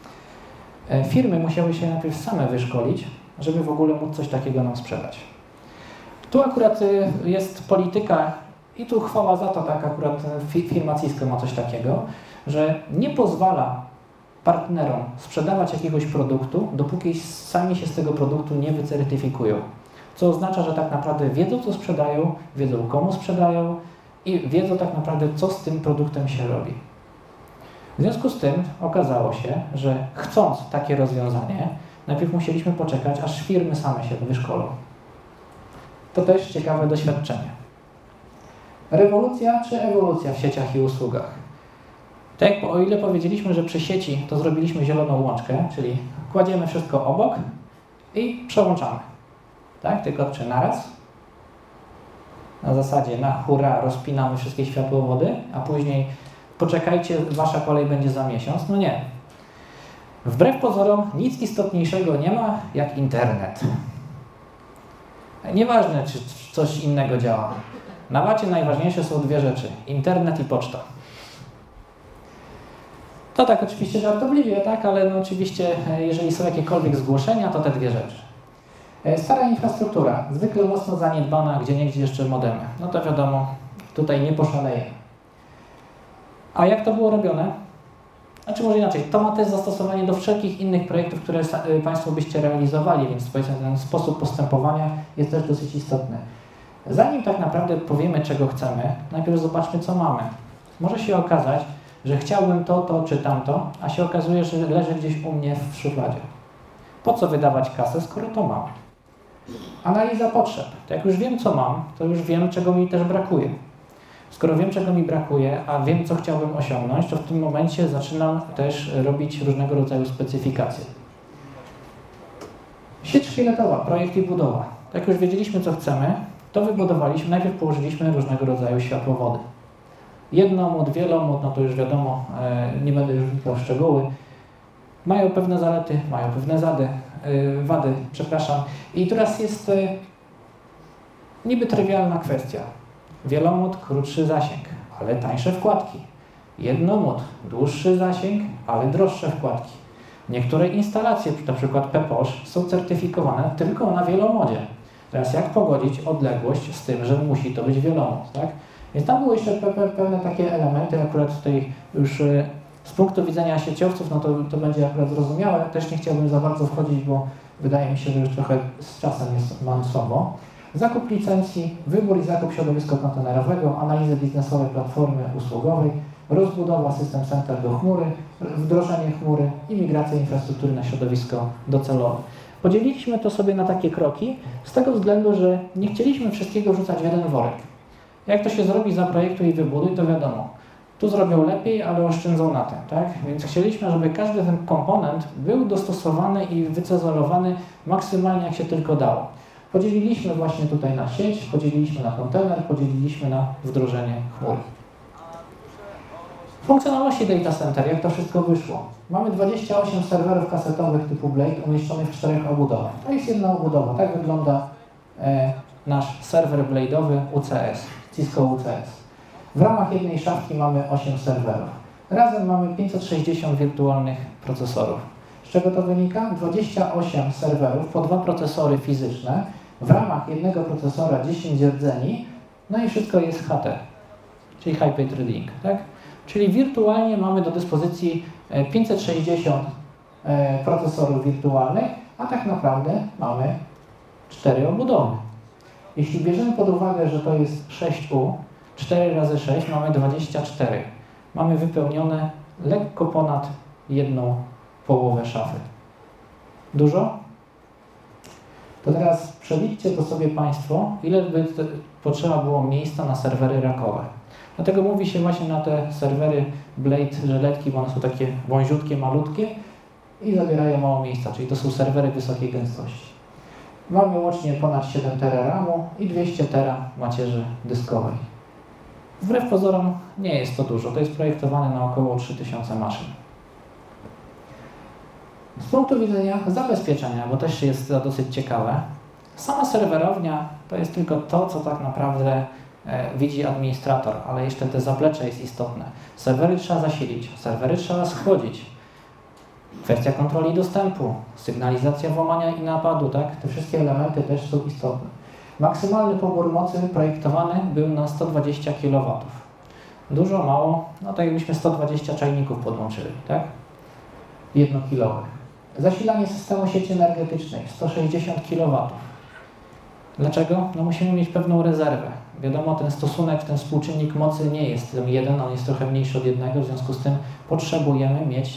Firmy musiały się najpierw same wyszkolić, żeby w ogóle móc coś takiego nam sprzedać. Tu akurat jest polityka i tu chwała za to, tak akurat firma Cisco ma coś takiego, że nie pozwala partnerom sprzedawać jakiegoś produktu, dopóki sami się z tego produktu nie wycertyfikują. Co oznacza, że tak naprawdę wiedzą, co sprzedają, wiedzą, komu sprzedają i wiedzą tak naprawdę, co z tym produktem się robi. W związku z tym okazało się, że chcąc takie rozwiązanie, najpierw musieliśmy poczekać, aż firmy same się wyszkolą. To też ciekawe doświadczenie. Rewolucja czy ewolucja w sieciach i usługach? Tak, o ile powiedzieliśmy, że przy sieci to zrobiliśmy zieloną łączkę, czyli kładziemy wszystko obok i przełączamy. Tak? Tylko czy naraz? Na zasadzie na hura rozpinamy wszystkie światłowody, a później poczekajcie, wasza kolej będzie za miesiąc. No nie. Wbrew pozorom nic istotniejszego nie ma jak internet. Nieważne, czy coś innego działa. Na wacie najważniejsze są dwie rzeczy. Internet i poczta. To tak oczywiście żartobliwie, tak, ale no oczywiście jeżeli są jakiekolwiek zgłoszenia, to te dwie rzeczy. Stara infrastruktura, zwykle mocno zaniedbana, gdzie niegdzie jeszcze modemy. No to wiadomo, tutaj nie poszaleje. A jak to było robione? Znaczy może inaczej, to ma też zastosowanie do wszelkich innych projektów, które Państwo byście realizowali, więc powiedzmy ten sposób postępowania jest też dosyć istotny. Zanim tak naprawdę powiemy, czego chcemy, najpierw zobaczmy, co mamy. Może się okazać, że chciałbym to, to czy tamto, a się okazuje, że leży gdzieś u mnie w szufladzie. Po co wydawać kasę, skoro to mam? Analiza potrzeb. To jak już wiem, co mam, to już wiem, czego mi też brakuje. Skoro wiem, czego mi brakuje, a wiem, co chciałbym osiągnąć, to w tym momencie zaczynam też robić różnego rodzaju specyfikacje. Sieć szkieletowa, projekt i budowa. Jak już wiedzieliśmy, co chcemy, to wybudowaliśmy, najpierw położyliśmy różnego rodzaju światłowody. Jednomód, wielomód, no to już wiadomo, nie będę już wnikał w szczegóły. Mają pewne zalety, mają pewne zady, wady, przepraszam. I teraz jest niby trywialna kwestia. Wielomód, krótszy zasięg, ale tańsze wkładki. Jednomód, dłuższy zasięg, ale droższe wkładki. Niektóre instalacje, na przykład Peposz, są certyfikowane tylko na wielomodzie. Teraz jak pogodzić odległość z tym, że musi to być wielomód, tak? Więc tam były jeszcze pewne takie elementy, akurat tutaj już z punktu widzenia sieciowców, no to, to będzie akurat zrozumiałe. Też nie chciałbym za bardzo wchodzić, bo wydaje mi się, że już trochę z czasem jest mansowo. Zakup licencji, wybór i zakup środowiska kontenerowego, analizy biznesowej platformy usługowej, rozbudowa system center do chmury, wdrożenie chmury i migracja infrastruktury na środowisko docelowe. Podzieliliśmy to sobie na takie kroki z tego względu, że nie chcieliśmy wszystkiego wrzucać w jeden worek. Jak to się zrobi, zaprojektuj i wybuduj, to wiadomo. Tu zrobią lepiej, ale oszczędzą na tym, tak? Więc chcieliśmy, żeby każdy ten komponent był dostosowany i wycezorowany maksymalnie jak się tylko dało. Podzieliliśmy właśnie tutaj na sieć, podzieliliśmy na kontener, podzieliliśmy na wdrożenie chmury. Funkcjonalności data center, jak to wszystko wyszło? Mamy dwadzieścia osiem serwerów kasetowych typu Blade umieszczonych w czterech obudowach. To jest jedna obudowa, tak wygląda e, nasz serwer blade'owy U C S, Cisco U C S. W ramach jednej szafki mamy osiem serwerów. Razem mamy pięćset sześćdziesiąt wirtualnych procesorów. Z czego to wynika? dwadzieścia osiem serwerów po dwa procesory fizyczne, w ramach jednego procesora dziesięć rdzeni, no i wszystko jest H T, czyli High Page Reading, tak? Czyli wirtualnie mamy do dyspozycji pięćset sześćdziesiąt procesorów wirtualnych, a tak naprawdę mamy cztery obudowy. Jeśli bierzemy pod uwagę, że to jest sześć U, cztery razy sześć mamy dwadzieścia cztery. Mamy wypełnione lekko ponad jedną połowę szafy. Dużo? To teraz przeliczcie to sobie Państwo, ile by potrzeba było miejsca na serwery rackowe. Dlatego mówi się właśnie na te serwery Blade żeletki, bo one są takie wąziutkie, malutkie i zabierają mało miejsca, czyli to są serwery wysokiej gęstości. Mamy łącznie ponad siedem tera ramu i dwieście tera macierzy dyskowej. Wbrew pozorom nie jest to dużo, to jest projektowane na około trzy tysiące maszyn. Z punktu widzenia zabezpieczenia, bo też jest to dosyć ciekawe, sama serwerownia to jest tylko to, co tak naprawdę e, widzi administrator, ale jeszcze te zaplecze jest istotne. Serwery trzeba zasilić, serwery trzeba schłodzić. Kwestia kontroli dostępu, sygnalizacja włamania i napadu, tak? Te wszystkie elementy też są istotne. Maksymalny pobór mocy projektowany był na sto dwadzieścia kilowatów. Dużo, mało? No tak jakbyśmy sto dwadzieścia czajników podłączyli, tak? Jednokilowych. Zasilanie systemu sieci energetycznej sto sześćdziesiąt kilowatów. Dlaczego? No musimy mieć pewną rezerwę. Wiadomo, ten stosunek, ten współczynnik mocy nie jest jeden, on jest trochę mniejszy od jednego, w związku z tym potrzebujemy mieć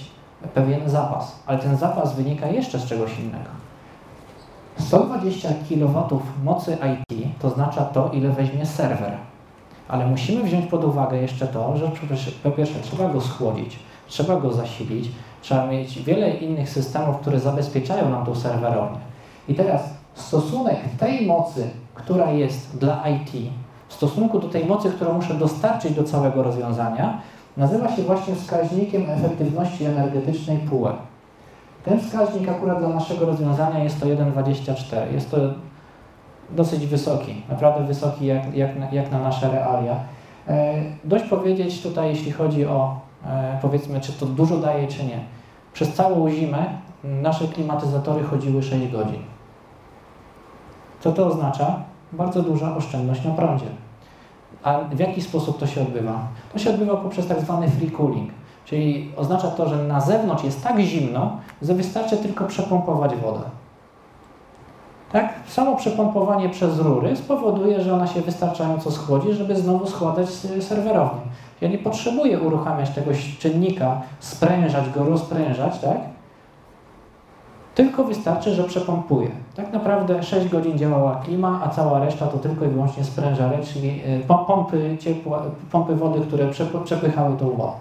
pewien zapas, ale ten zapas wynika jeszcze z czegoś innego. sto dwadzieścia kilowatów mocy I T to oznacza to, ile weźmie serwer. Ale musimy wziąć pod uwagę jeszcze to, że po pierwsze trzeba go schłodzić, trzeba go zasilić, trzeba mieć wiele innych systemów, które zabezpieczają nam tą serwerownię. I teraz stosunek tej mocy, która jest dla I T, w stosunku do tej mocy, którą muszę dostarczyć do całego rozwiązania, nazywa się właśnie wskaźnikiem efektywności energetycznej P U E. Ten wskaźnik akurat dla naszego rozwiązania jest to jeden przecinek dwadzieścia cztery. Jest to dosyć wysoki, naprawdę wysoki jak, jak, na, jak na nasze realia. E, dość powiedzieć tutaj, jeśli chodzi o, e, powiedzmy, czy to dużo daje, czy nie. Przez całą zimę nasze klimatyzatory chodziły sześć godzin. Co to oznacza? Bardzo duża oszczędność na prądzie. A w jaki sposób to się odbywa? To się odbywa poprzez tak zwany free cooling, czyli oznacza to, że na zewnątrz jest tak zimno, że wystarczy tylko przepompować wodę. Tak? Samo przepompowanie przez rury spowoduje, że ona się wystarczająco schłodzi, żeby znowu schładzać serwerownię. Ja nie potrzebuję uruchamiać tego czynnika, sprężać go, rozprężać, tak? Tylko wystarczy, że przepompuję. Tak naprawdę sześć godzin działała klima, a cała reszta to tylko i wyłącznie sprężarek, czyli pompy ciepła, pompy wody, które przepychały tą wodę.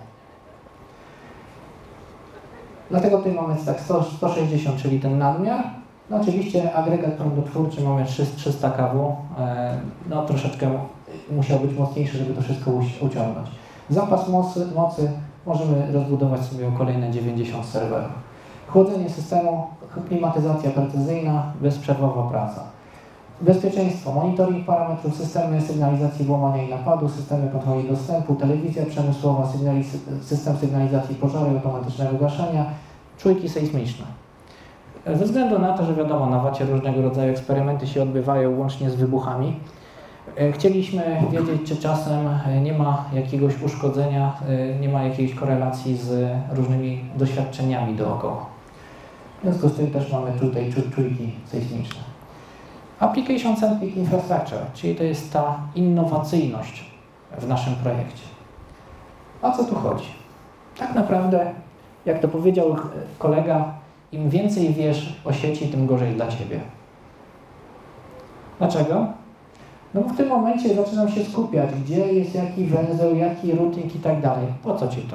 Dlatego tutaj mamy tak sto sześćdziesiąt, czyli ten nadmiar. No oczywiście agregat prądotwórczy mamy trzysta kW, no troszeczkę musiał być mocniejszy, żeby to wszystko uciągnąć. Zapas mocy, mocy możemy rozbudować sobie o kolejne dziewięćdziesiąt serwerów. Chłodzenie systemu, klimatyzacja precyzyjna, bezprzerwowa praca. Bezpieczeństwo, monitoring parametrów, systemy sygnalizacji włamania i napadu, systemy kontroli dostępu, telewizja przemysłowa, sygnaliz system sygnalizacji pożaru i automatycznego gaszenia, czujki sejsmiczne. Ze względu na to, że wiadomo, na wacie różnego rodzaju eksperymenty się odbywają łącznie z wybuchami, chcieliśmy wiedzieć, czy czasem nie ma jakiegoś uszkodzenia, nie ma jakiejś korelacji z różnymi doświadczeniami dookoła. W związku z tym też mamy tutaj czujki sejsmiczne. Application Centric Infrastructure, czyli to jest ta innowacyjność w naszym projekcie. O co tu chodzi? Tak naprawdę, jak to powiedział kolega, im więcej wiesz o sieci, tym gorzej dla Ciebie. Dlaczego? No bo w tym momencie zaczynam się skupiać, gdzie jest jaki węzeł, jaki routing i tak dalej. Po co Ci to?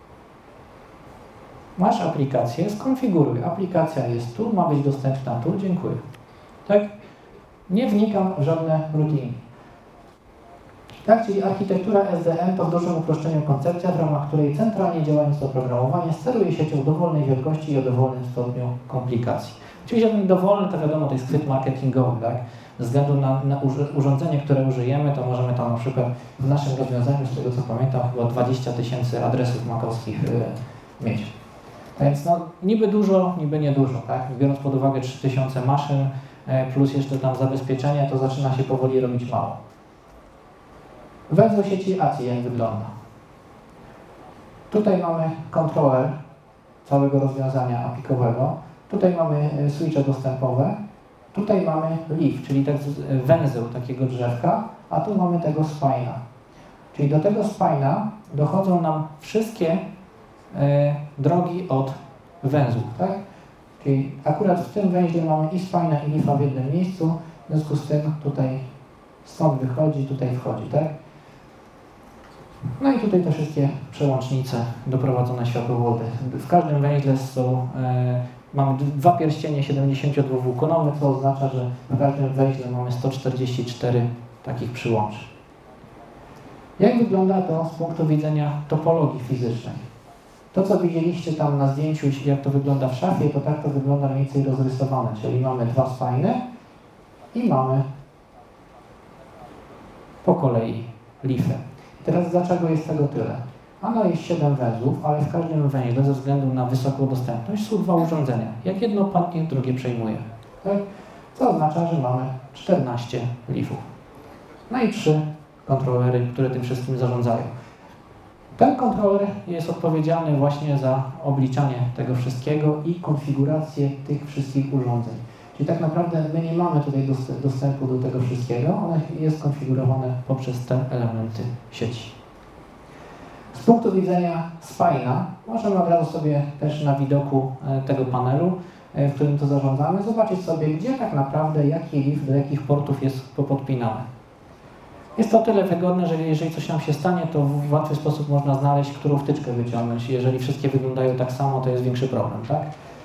Masz aplikację, skonfiguruj. Aplikacja jest tu, ma być dostępna tu, dziękuję. Tak? Nie wnikam w żadne routingi. Tak, czyli architektura S D N to w dużym uproszczeniu koncepcja, w ramach której centralnie działające oprogramowanie steruje siecią dowolnej wielkości i o dowolnym stopniu komplikacji. Oczywiście ten dowolny, to wiadomo, to jest chwyt marketingowy, tak? Ze względu na, na urządzenie, które użyjemy, to możemy tam na przykład w naszym rozwiązaniu, z tego co pamiętam, chyba dwadzieścia tysięcy adresów makowskich yy, mieć. A więc no, niby dużo, niby niedużo, tak? Biorąc pod uwagę trzy tysiące maszyn, yy, plus jeszcze tam zabezpieczenie, to zaczyna się powoli robić mało. Węzeł sieci A C I jak wygląda. Tutaj mamy kontroler całego rozwiązania aplikowego. Tutaj mamy switche dostępowe. Tutaj mamy leaf, czyli tak węzeł takiego drzewka, a tu mamy tego spina. Czyli do tego spina dochodzą nam wszystkie y, drogi od węzłów, tak? Czyli akurat w tym węźle mamy i spina, i leafa w jednym miejscu, w związku z tym tutaj stąd wychodzi, tutaj wchodzi, tak? No i tutaj te wszystkie przełącznice doprowadzone światłowody. W każdym węźle są, e, mamy dwa pierścienie siedemdziesięciodwuwłókonowe, co oznacza, że w każdym węźle mamy sto czterdzieści cztery takich przyłączy. Jak wygląda to z punktu widzenia topologii fizycznej? To, co widzieliście tam na zdjęciu, jak to wygląda w szafie, to tak to wygląda mniej więcej rozrysowane, czyli mamy dwa spiny i mamy po kolei leafy. Teraz dlaczego jest tego tyle? Ano jest siedem węzłów, ale w każdym węźle ze względu na wysoką dostępność są dwa urządzenia. Jak jedno padnie, drugie przejmuje. Tak? Co oznacza, że mamy czternaście leafów. No i trzy kontrolery, które tym wszystkim zarządzają. Ten kontroler jest odpowiedzialny właśnie za obliczanie tego wszystkiego i konfigurację tych wszystkich urządzeń. Czyli tak naprawdę my nie mamy tutaj dostępu do tego wszystkiego, one jest konfigurowane poprzez te elementy sieci. Z punktu widzenia spina możemy od razu sobie też na widoku tego panelu, w którym to zarządzamy, zobaczyć sobie, gdzie tak naprawdę jaki leaf do jakich portów jest popodpinany. Jest to o tyle wygodne, że jeżeli coś nam się stanie, to w łatwy sposób można znaleźć, którą wtyczkę wyciągnąć. Jeżeli wszystkie wyglądają tak samo, to jest większy problem, tak?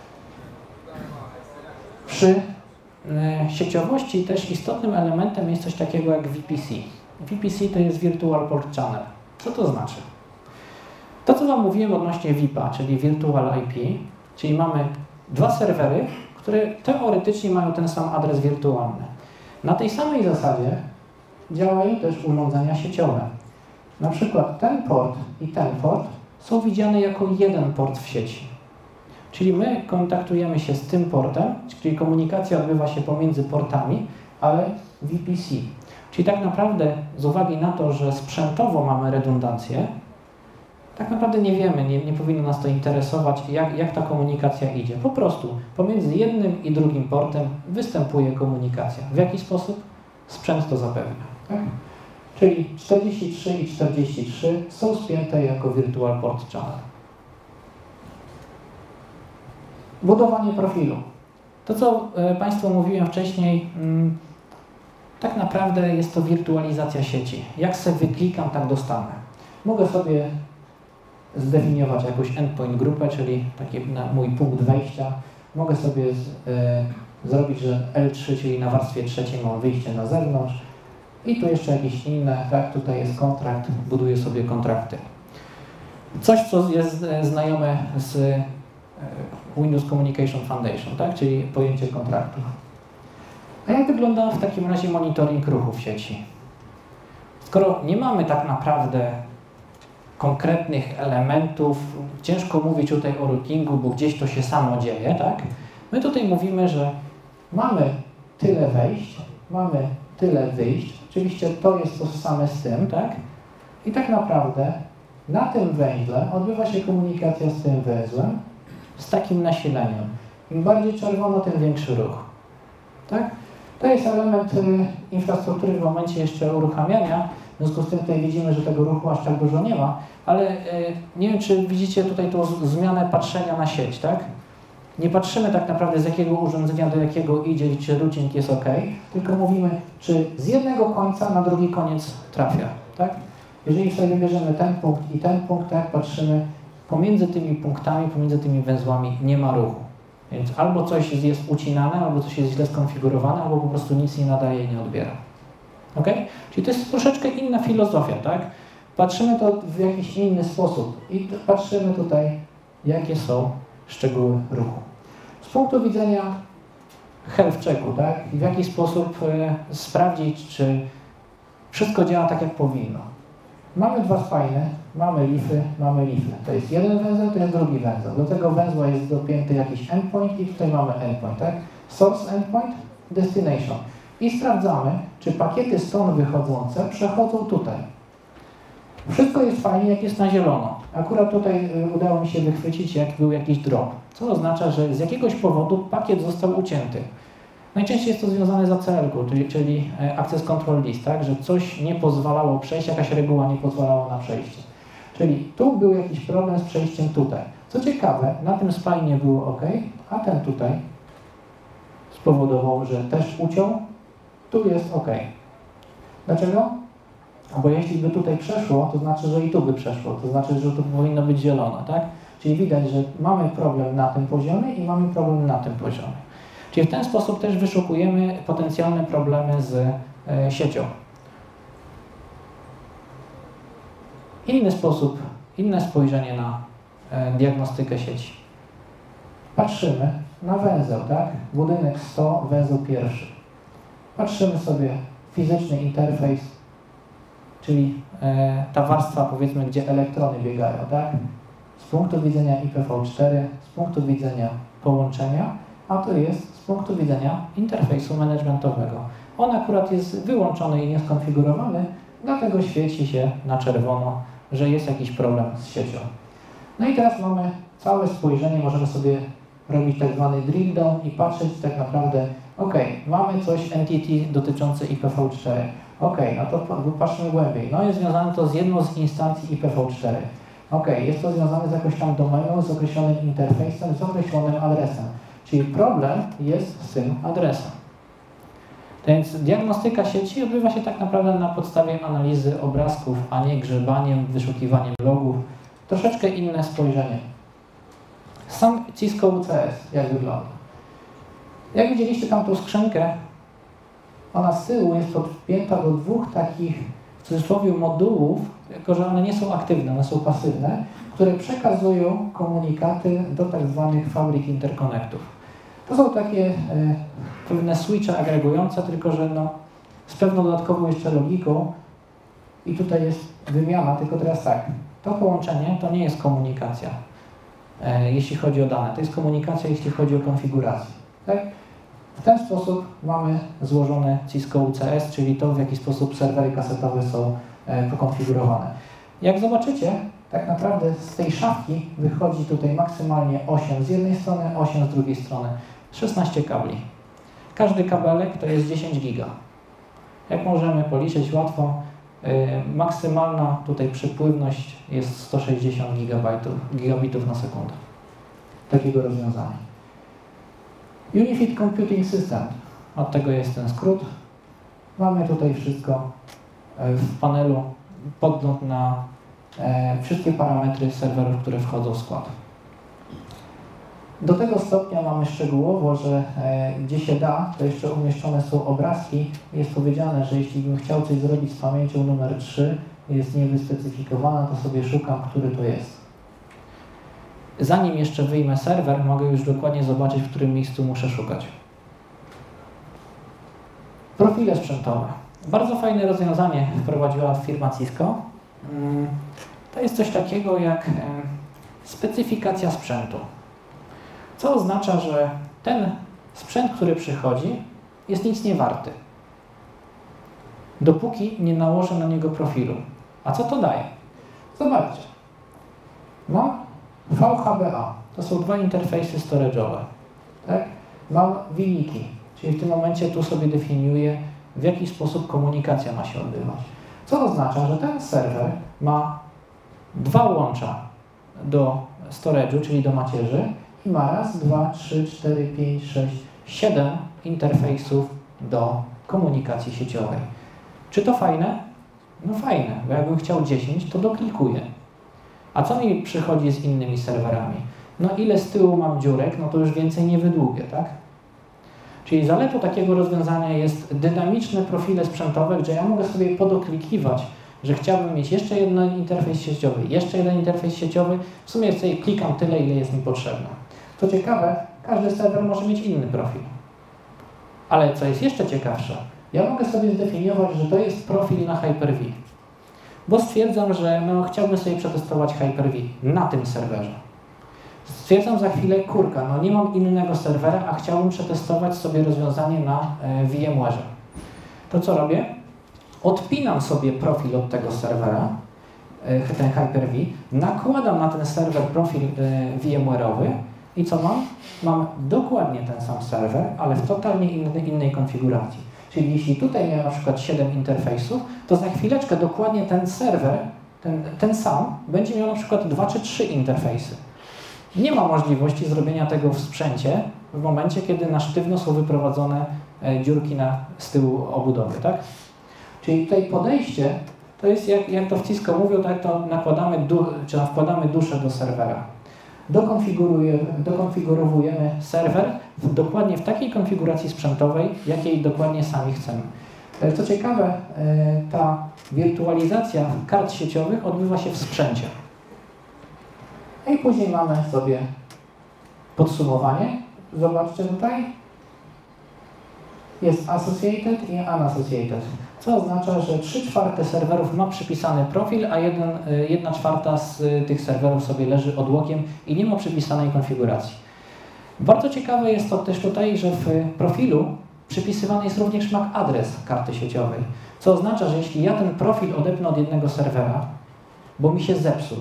Przy sieciowości też istotnym elementem jest coś takiego jak V P C. V P C to jest Virtual Port Channel. Co to znaczy? To, co Wam mówiłem odnośnie V I P a, czyli Virtual I P, czyli mamy dwa serwery, które teoretycznie mają ten sam adres wirtualny. Na tej samej zasadzie działają też urządzenia sieciowe. Na przykład ten port i ten port są widziane jako jeden port w sieci. Czyli my kontaktujemy się z tym portem, czyli komunikacja odbywa się pomiędzy portami, ale V P C. Czyli tak naprawdę z uwagi na to, że sprzętowo mamy redundancję, tak naprawdę nie wiemy, nie, nie powinno nas to interesować, jak, jak ta komunikacja idzie. Po prostu pomiędzy jednym i drugim portem występuje komunikacja. W jaki sposób? Sprzęt to zapewnia. Tak? Czyli czterdzieści trzy i czterdzieści trzy są spięte jako Virtual Port Channel. Budowanie profilu. To, co y, Państwu mówiłem wcześniej, mm, tak naprawdę jest to wirtualizacja sieci. Jak sobie wyklikam, tak dostanę. Mogę sobie zdefiniować jakąś endpoint grupę, czyli taki na mój punkt wejścia. Mogę sobie z, y, zrobić, że L trzy, czyli na warstwie trzeciej mam wyjście na zewnątrz. I tu jeszcze jakieś inne, tak, tutaj jest kontrakt, buduję sobie kontrakty. Coś, co jest znajome z Windows Communication Foundation, tak, czyli pojęcie kontraktu. A jak wygląda w takim razie monitoring ruchu w sieci? Skoro nie mamy tak naprawdę konkretnych elementów, ciężko mówić tutaj o routingu, bo gdzieś to się samo dzieje, tak? My tutaj mówimy, że mamy tyle wejść, mamy tyle wyjść, oczywiście to jest to same z tym, tak? I tak naprawdę na tym węźle odbywa się komunikacja z tym węzłem z takim nasileniem. Im bardziej czerwono, tym większy ruch, tak? To jest element y, infrastruktury w momencie jeszcze uruchamiania, w związku z tym tutaj widzimy, że tego ruchu aż tak dużo nie ma, ale y, nie wiem, czy widzicie tutaj tą zmianę patrzenia na sieć, tak? Nie patrzymy tak naprawdę, z jakiego urządzenia do jakiego idzie, czy routing jest ok, tylko mówimy, czy z jednego końca na drugi koniec trafia, tak? Jeżeli sobie wybierzemy ten punkt i ten punkt, tak, patrzymy, pomiędzy tymi punktami, pomiędzy tymi węzłami nie ma ruchu. Więc albo coś jest ucinane, albo coś jest źle skonfigurowane, albo po prostu nic nie nadaje i nie odbiera. Ok? Czyli to jest troszeczkę inna filozofia, tak? Patrzymy to w jakiś inny sposób i patrzymy tutaj, jakie są szczegóły ruchu. Z punktu widzenia health checku, tak? I w jaki sposób e, sprawdzić, czy wszystko działa tak, jak powinno. Mamy dwa spiny, mamy leafy, mamy leafy. To jest jeden węzeł, to jest drugi węzeł. Do tego węzła jest dopięty jakiś endpoint i tutaj mamy endpoint, tak? Source endpoint, destination. I sprawdzamy, czy pakiety stąd wychodzące przechodzą tutaj. Wszystko jest fajnie, jak jest na zielono. Akurat tutaj udało mi się wychwycić, jak był jakiś drop. Co oznacza, że z jakiegoś powodu pakiet został ucięty. Najczęściej jest to związane z A C L-ką, czyli, czyli Access Control List, tak? Że coś nie pozwalało przejść, jakaś reguła nie pozwalała na przejście. Czyli tu był jakiś problem z przejściem tutaj. Co ciekawe, na tym spinie było ok, a ten tutaj spowodował, że też uciął, tu jest ok. Dlaczego? Bo jeśli by tutaj przeszło, to znaczy, że i tu by przeszło, to znaczy, że tu powinno być zielone, tak? Czyli widać, że mamy problem na tym poziomie i mamy problem na tym poziomie. Czyli w ten sposób też wyszukujemy potencjalne problemy z e, siecią. Inny sposób, inne spojrzenie na e, diagnostykę sieci. Patrzymy na węzeł, tak? Budynek sto, węzeł pierwszy. Patrzymy sobie fizyczny interfejs, czyli e, ta warstwa, powiedzmy, gdzie elektrony biegają, tak? Z punktu widzenia I P v cztery, z punktu widzenia połączenia, a to jest z punktu widzenia interfejsu managementowego. On akurat jest wyłączony i nieskonfigurowany, dlatego świeci się na czerwono, że jest jakiś problem z siecią. No i teraz mamy całe spojrzenie, możemy sobie robić tak zwany drill down i patrzeć tak naprawdę, ok, mamy coś entity dotyczące I P v cztery. Ok, no to patrzmy głębiej. No jest związane to z jedną z instancji I P v cztery. Ok, jest to związane z jakąś tam domeną, z określonym interfejsem, z określonym adresem. Czyli problem jest z tym adresem. Więc diagnostyka sieci odbywa się tak naprawdę na podstawie analizy obrazków, a nie grzebaniem, wyszukiwaniem logów. Troszeczkę inne spojrzenie. Sam Cisco U C S, jak wygląda? Jak widzieliście tamtą skrzynkę, ona z tyłu jest podpięta do dwóch takich, w cudzysłowie, modułów, jako że one nie są aktywne, one są pasywne, które przekazują komunikaty do tak zwanych fabryk interkonektów. To są takie e, pewne switche agregujące, tylko że no, z pewną dodatkową jeszcze logiką i tutaj jest wymiana, tylko teraz tak, to połączenie to nie jest komunikacja, e, jeśli chodzi o dane, to jest komunikacja, jeśli chodzi o konfigurację. Tak? W ten sposób mamy złożone Cisco U C S, czyli to, w jaki sposób serwery kasetowe są e, pokonfigurowane. Jak zobaczycie, tak naprawdę z tej szafki wychodzi tutaj maksymalnie osiem z jednej strony, osiem z drugiej strony, szesnaście kabli. Każdy kabelek to jest dziesięć giga. Jak możemy policzyć łatwo, yy, maksymalna tutaj przepływność jest sto sześćdziesiąt gigabitów na sekundę. Takiego rozwiązania. Unified Computing System. Od tego jest ten skrót. Mamy tutaj wszystko w panelu, podgląd na e, wszystkie parametry serwerów, które wchodzą w skład. Do tego stopnia mamy szczegółowo, że e, gdzie się da, to jeszcze umieszczone są obrazki. Jest powiedziane, że jeśli bym chciał coś zrobić z pamięcią numer trzy, jest niewyspecyfikowana, to sobie szukam, który to jest. Zanim jeszcze wyjmę serwer, mogę już dokładnie zobaczyć, w którym miejscu muszę szukać. Profile sprzętowe. Bardzo fajne rozwiązanie wprowadziła firma Cisco. To jest coś takiego jak specyfikacja sprzętu. Co oznacza, że ten sprzęt, który przychodzi, jest nic nie warty, dopóki nie nałożę na niego profilu. A co to daje? Zobaczcie. Mam V H B A. To są dwa interfejsy storage'owe. Tak? Mam wyniki, czyli w tym momencie tu sobie definiuję, w jaki sposób komunikacja ma się odbywać. Co oznacza, że ten serwer ma dwa łącza do storage'u, czyli do macierzy i ma raz, dwa, trzy, cztery, pięć, sześć, siedem interfejsów do komunikacji sieciowej. Czy to fajne? No fajne, bo jakbym chciał dziesięć, to doklikuję. A co mi przychodzi z innymi serwerami? No ile z tyłu mam dziurek, no to już więcej nie wydłubię, tak? Czyli zaletą takiego rozwiązania jest dynamiczne profile sprzętowe, gdzie ja mogę sobie podoklikiwać, że chciałbym mieć jeszcze jeden interfejs sieciowy, jeszcze jeden interfejs sieciowy. W sumie sobie klikam tyle, ile jest mi potrzebne. Co ciekawe, każdy serwer może mieć inny profil. Ale co jest jeszcze ciekawsze, ja mogę sobie zdefiniować, że to jest profil na Hyper-V. Bo stwierdzam, że no, chciałbym sobie przetestować Hyper-V na tym serwerze. Stwierdzam za chwilę, kurka, no nie mam innego serwera, a chciałbym przetestować sobie rozwiązanie na e, VMware'ze. To co robię? Odpinam sobie profil od tego serwera, e, ten Hyper-V, nakładam na ten serwer profil e, VMware'owy i co mam? Mam dokładnie ten sam serwer, ale w totalnie inny, innej konfiguracji. Czyli jeśli tutaj miałem na przykład siedem interfejsów, to za chwileczkę dokładnie ten serwer, ten, ten sam, będzie miał na przykład dwa czy trzy interfejsy. Nie ma możliwości zrobienia tego w sprzęcie w momencie, kiedy na sztywno są wyprowadzone dziurki na, z tyłu obudowy, tak? Czyli tutaj podejście to jest, jak, jak to w Cisco mówią, tak to nakładamy, du, czy wkładamy duszę do serwera. Dokonfigurujemy, dokonfigurowujemy serwer w, dokładnie w takiej konfiguracji sprzętowej, jakiej dokładnie sami chcemy. Co ciekawe, ta wirtualizacja kart sieciowych odbywa się w sprzęcie. I później mamy sobie podsumowanie. Zobaczcie tutaj. Jest associated i unassociated. Co oznacza, że trzy czwarte serwerów ma przypisany profil, a jedna czwarta z tych serwerów sobie leży odłokiem i nie ma przypisanej konfiguracji. Bardzo ciekawe jest to też tutaj, że w profilu przypisywany jest również M A C adres karty sieciowej. Co oznacza, że jeśli ja ten profil odepnę od jednego serwera, bo mi się zepsuł,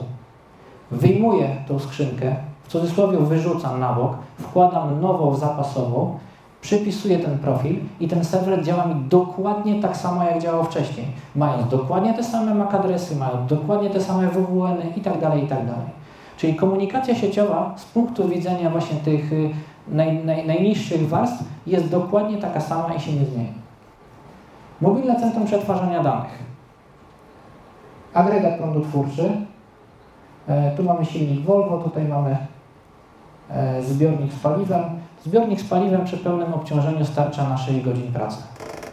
wyjmuję tą skrzynkę, w cudzysłowie wyrzucam na bok, wkładam nową zapasową przypisuję ten profil i ten serwer działa mi dokładnie tak samo, jak działał wcześniej. Mając dokładnie te same M A C adresy, mając dokładnie te same W W N-y i tak dalej, i tak dalej. Czyli komunikacja sieciowa z punktu widzenia właśnie tych naj, naj, najniższych warstw jest dokładnie taka sama i się nie zmieni. Mobilne centrum przetwarzania danych. Agregat prądotwórczy. E, tu mamy silnik Volvo, tutaj mamy e, zbiornik z paliwem. Zbiornik z paliwem przy pełnym obciążeniu starcza na sześć godzin pracy.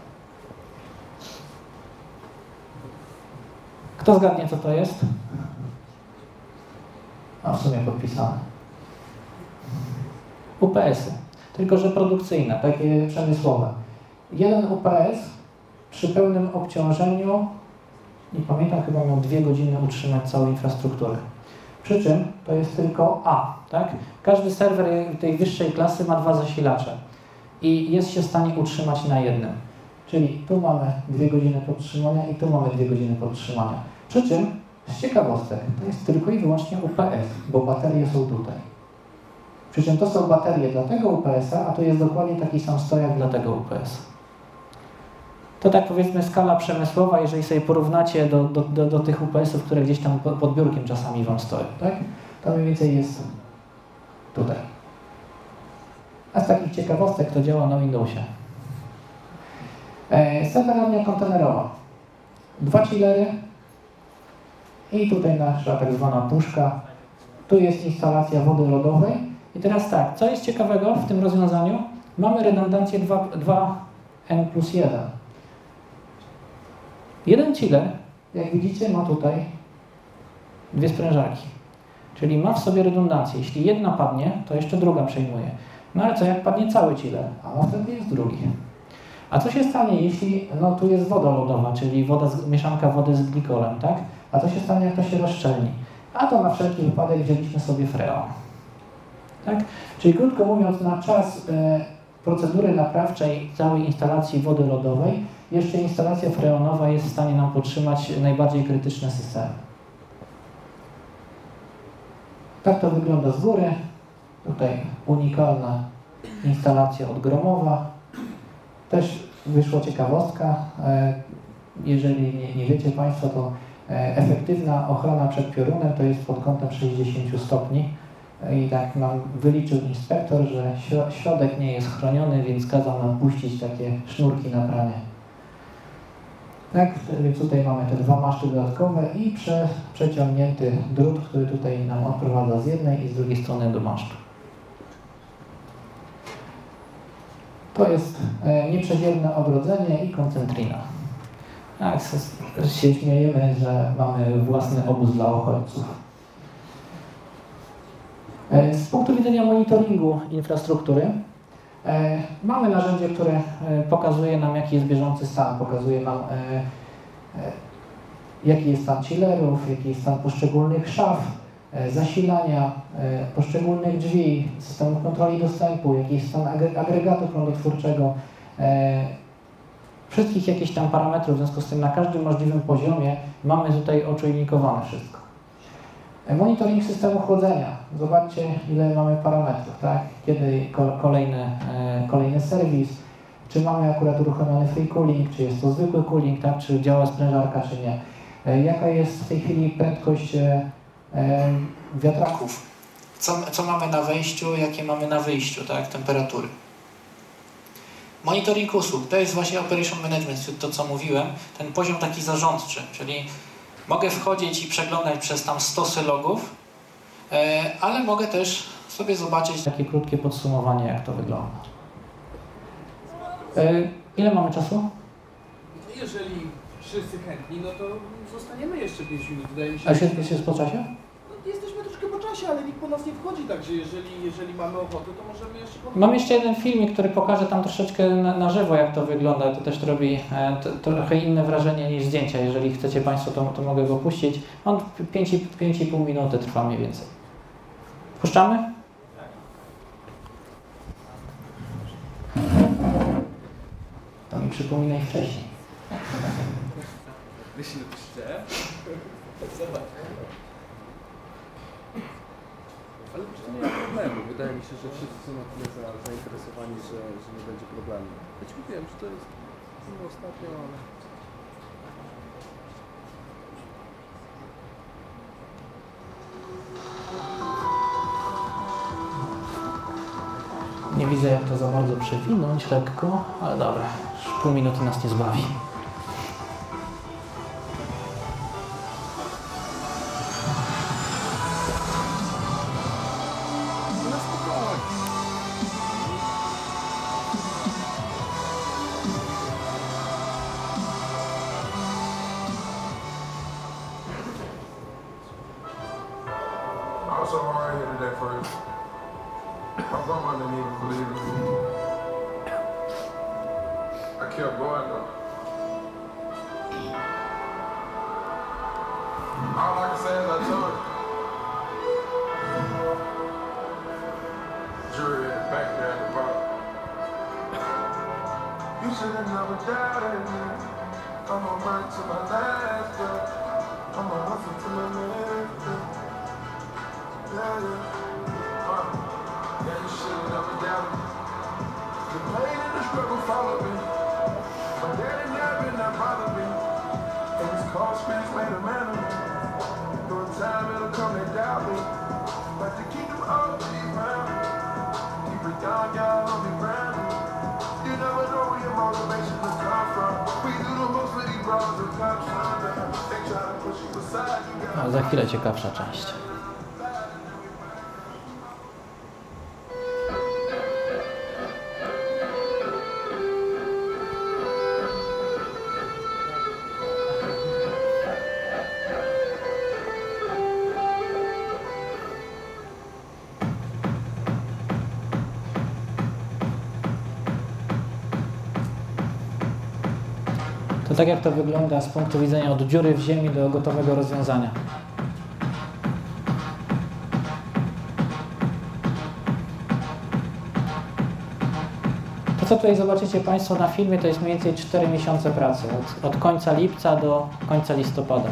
Kto zgadnie, co to jest? A w sumie podpisane. U P S-y, tylko że produkcyjne, takie przemysłowe. Jeden U P S przy pełnym obciążeniu, nie pamiętam, chyba miał dwie godziny utrzymać całą infrastrukturę. Przy czym to jest tylko A, tak? Każdy serwer tej wyższej klasy ma dwa zasilacze i jest się w stanie utrzymać na jednym. Czyli tu mamy dwie godziny podtrzymania i tu mamy dwie godziny podtrzymania. Przy czym z ciekawostek to jest tylko i wyłącznie U P S, bo baterie są tutaj. Przy czym to są baterie dla tego U P S-a, a to jest dokładnie taki sam stojak dla tego U P S-a. To tak powiedzmy skala przemysłowa, jeżeli sobie porównacie do, do, do, do tych U P S-ów, które gdzieś tam pod biurkiem czasami Wam stoją, tak? To mniej więcej jest tutaj. A z takich ciekawostek to działa na Windowsie. E, serwerownia kontenerowa. Dwa chillery i tutaj nasza tak zwana puszka. Tu jest instalacja wody lodowej. I teraz tak, co jest ciekawego w tym rozwiązaniu? Mamy redundancję dwa N plus jeden. Jeden chiller, jak widzicie, ma tutaj dwie sprężarki. Czyli ma w sobie redundancję. Jeśli jedna padnie, to jeszcze druga przejmuje. No ale co, jak padnie cały chiller? A no wtedy jest drugi. A co się stanie, jeśli, no tu jest woda lodowa, czyli woda z, mieszanka wody z glikolem, tak? A co się stanie, jak to się rozszczelni? A to na wszelki wypadek wzięliśmy sobie freon. Tak? Czyli krótko mówiąc, na czas e, procedury naprawczej całej instalacji wody lodowej, jeszcze instalacja freonowa jest w stanie nam podtrzymać najbardziej krytyczne systemy. Tak to wygląda z góry. Tutaj unikalna instalacja odgromowa. Też wyszła ciekawostka. Jeżeli nie, nie wiecie Państwo, to efektywna ochrona przed piorunem to jest pod kątem sześćdziesięciu stopni. I tak nam wyliczył inspektor, że środek nie jest chroniony, więc kazał nam puścić takie sznurki na pranie. Tak, więc tutaj mamy te dwa maszty dodatkowe i prze, przeciągnięty drut, który tutaj nam odprowadza z jednej i z drugiej strony do masztu. To jest e, nieprzeziemne ogrodzenie i koncentrina. Tak, się śmiejemy, że mamy własny obóz dla uchodźców. E, z punktu widzenia monitoringu infrastruktury e, mamy narzędzie, które e, pokazuje nam, jaki jest bieżący stan, pokazuje nam, e, e, jaki jest stan chillerów, jaki jest stan poszczególnych szaf, e, zasilania, e, poszczególnych drzwi, systemu kontroli dostępu, jaki jest stan agregatu prądotwórczego, e, wszystkich jakichś tam parametrów, w związku z tym na każdym możliwym poziomie mamy tutaj oczujnikowane wszystko. Monitoring systemu chłodzenia. Zobaczcie, ile mamy parametrów, tak? Kiedy kolejny, e, kolejny serwis, czy mamy akurat uruchomiony free cooling, czy jest to zwykły cooling, tak? Czy działa sprężarka, czy nie. E, jaka jest w tej chwili prędkość e, e, wiatraków? Co, co mamy na wejściu, jakie mamy na wyjściu, tak? Temperatury. Monitoring usług, to jest właśnie Operation Management, to co mówiłem, ten poziom taki zarządczy, czyli mogę wchodzić i przeglądać przez tam stosy logów, ale mogę też sobie zobaczyć takie krótkie podsumowanie, jak to wygląda. Ile mamy czasu? Jeżeli wszyscy chętni, no to zostaniemy jeszcze pięć minut, wydaje mi się. A się jest po czasie? No, jesteśmy troszkę po czasie, ale nikt po nas nie wchodzi, także jeżeli, jeżeli mamy ochotę, to możemy jeszcze... Po... Mam jeszcze jeden filmik, który pokaże tam troszeczkę na, na żywo, jak to wygląda. To też robi e, to, trochę inne wrażenie niż zdjęcia. Jeżeli chcecie Państwo, to, to mogę go puścić. On pięć i pół minuty trwa mniej więcej. Puszczamy? To mi przypominaj wcześniej. Jeśli piszcie, zobacz. Ale to nie ma problemu. Wydaje mi się, że wszyscy są na tyle za, zainteresowani, że, że nie będzie problemu. Ja ci mówiłem, że to jest no, ostatnio, ale... Nie widzę, jak to za bardzo przewinąć lekko, ale dobra, już pół minuty nas nie zbawi. No spokojnie. I was so hard headed at first. My grandma didn't even believe in me. I kept going though. All I can say is I told her. Jury back there at the bottom. You should have never doubted me. I'm gonna burn to my last breath. I'm gonna hustle to my last breath. Yeah, yeah. Uh, yeah, you should have never doubted me. The pain and the struggle followed me. My daddy never not bothered me. And his cold streets made a man of me. Through time it'll come and doubt me. But to keep them all to be around. Keep it down, y'all, I'll be around. You never know where your motivation will come from. We do the most for these brothers and cops. They try to push you aside. You got A za chwilę ciekawsza część. To tak jak to wygląda z punktu widzenia od dziury w ziemi do gotowego rozwiązania. To co tutaj zobaczycie Państwo na filmie, to jest mniej więcej cztery miesiące pracy, od, od końca lipca do końca listopada.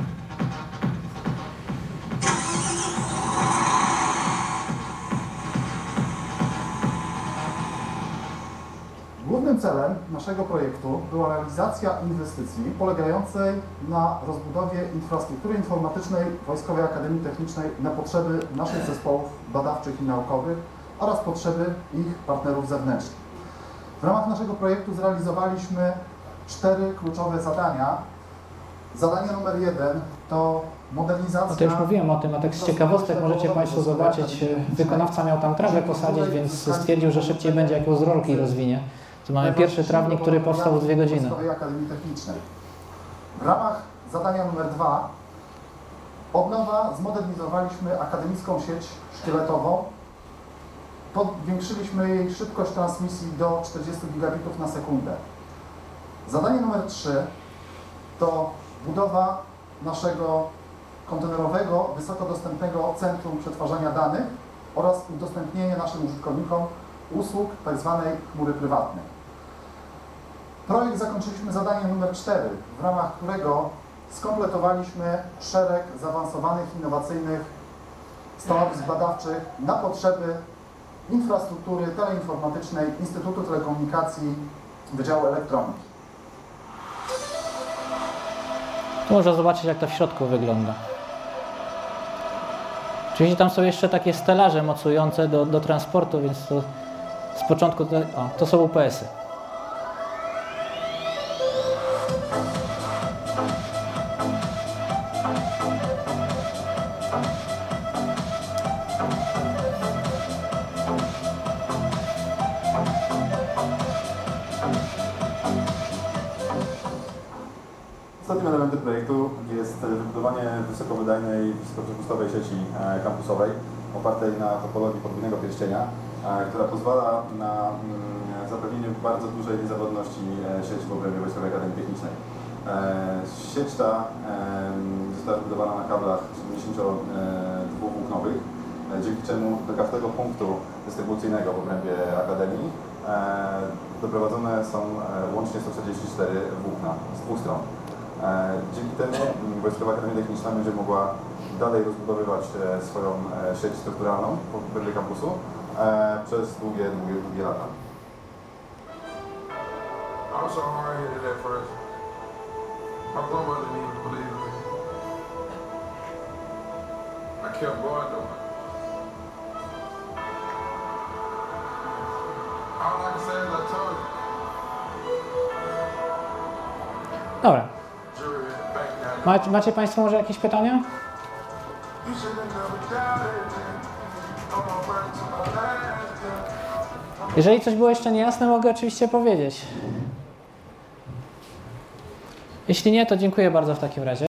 Głównym celem naszego projektu była realizacja inwestycji polegającej na rozbudowie infrastruktury informatycznej Wojskowej Akademii Technicznej na potrzeby naszych zespołów badawczych i naukowych oraz potrzeby ich partnerów zewnętrznych. W ramach naszego projektu zrealizowaliśmy cztery kluczowe zadania. Zadanie numer jeden to modernizacja... No to już mówiłem o tym, a tak z ciekawostek możecie Państwo zobaczyć, wykonawca miał tam trawę posadzić, więc stwierdził, że szybciej będzie, jak ją z rolki rozwinie. Tu mamy pierwszy trawnik, który powstał w dwie godziny. Wojskowej Akademii Technicznej. W ramach zadania numer dwa od nowa zmodernizowaliśmy akademicką sieć szkieletową. Podwiększyliśmy jej szybkość transmisji do czterdziestu gigabitów na sekundę. Zadanie numer trzy to budowa naszego kontenerowego, wysokodostępnego centrum przetwarzania danych oraz udostępnienie naszym użytkownikom usług tzw. chmury prywatnej. Projekt zakończyliśmy zadaniem numer cztery, w ramach którego skompletowaliśmy szereg zaawansowanych, innowacyjnych stanowisk badawczych na potrzeby infrastruktury teleinformatycznej Instytutu Telekomunikacji Wydziału Elektroniki. Tu można zobaczyć, jak to w środku wygląda. Oczywiście tam są jeszcze takie stelaże mocujące do, do transportu, więc to z początku to, o, to są U P S-y. Ostatnim elementem projektu jest wybudowanie wysokowydajnej, wysokoprzepustowej sieci kampusowej opartej na topologii podwójnego pierścienia, która pozwala na zapewnienie bardzo dużej niezawodności sieci w obrębie Wojskowej Akademii Technicznej. Sieć ta została zbudowana na kablach siedemdziesięciodwuwłóknowych, dzięki czemu do każdego punktu dystrybucyjnego w obrębie Akademii doprowadzone są łącznie sto czterdzieści cztery włókna z dwóch stron. Dzięki temu Wojskowa Akademia Techniczna będzie mogła dalej rozbudowywać swoją sieć strukturalną po obrębie kampusu przez długie, długie, długie lata. I was so hard-headed at first. My grandmother didn't even believe me. I kept going though. All I can say is I told you. Dobra. Jury back down. Macie, macie Państwo może jakieś pytania? You should have never doubted me. I'm gonna burn to my last day. Jeżeli coś było jeszcze niejasne, mogę oczywiście powiedzieć. Jeśli nie, to dziękuję bardzo w takim razie.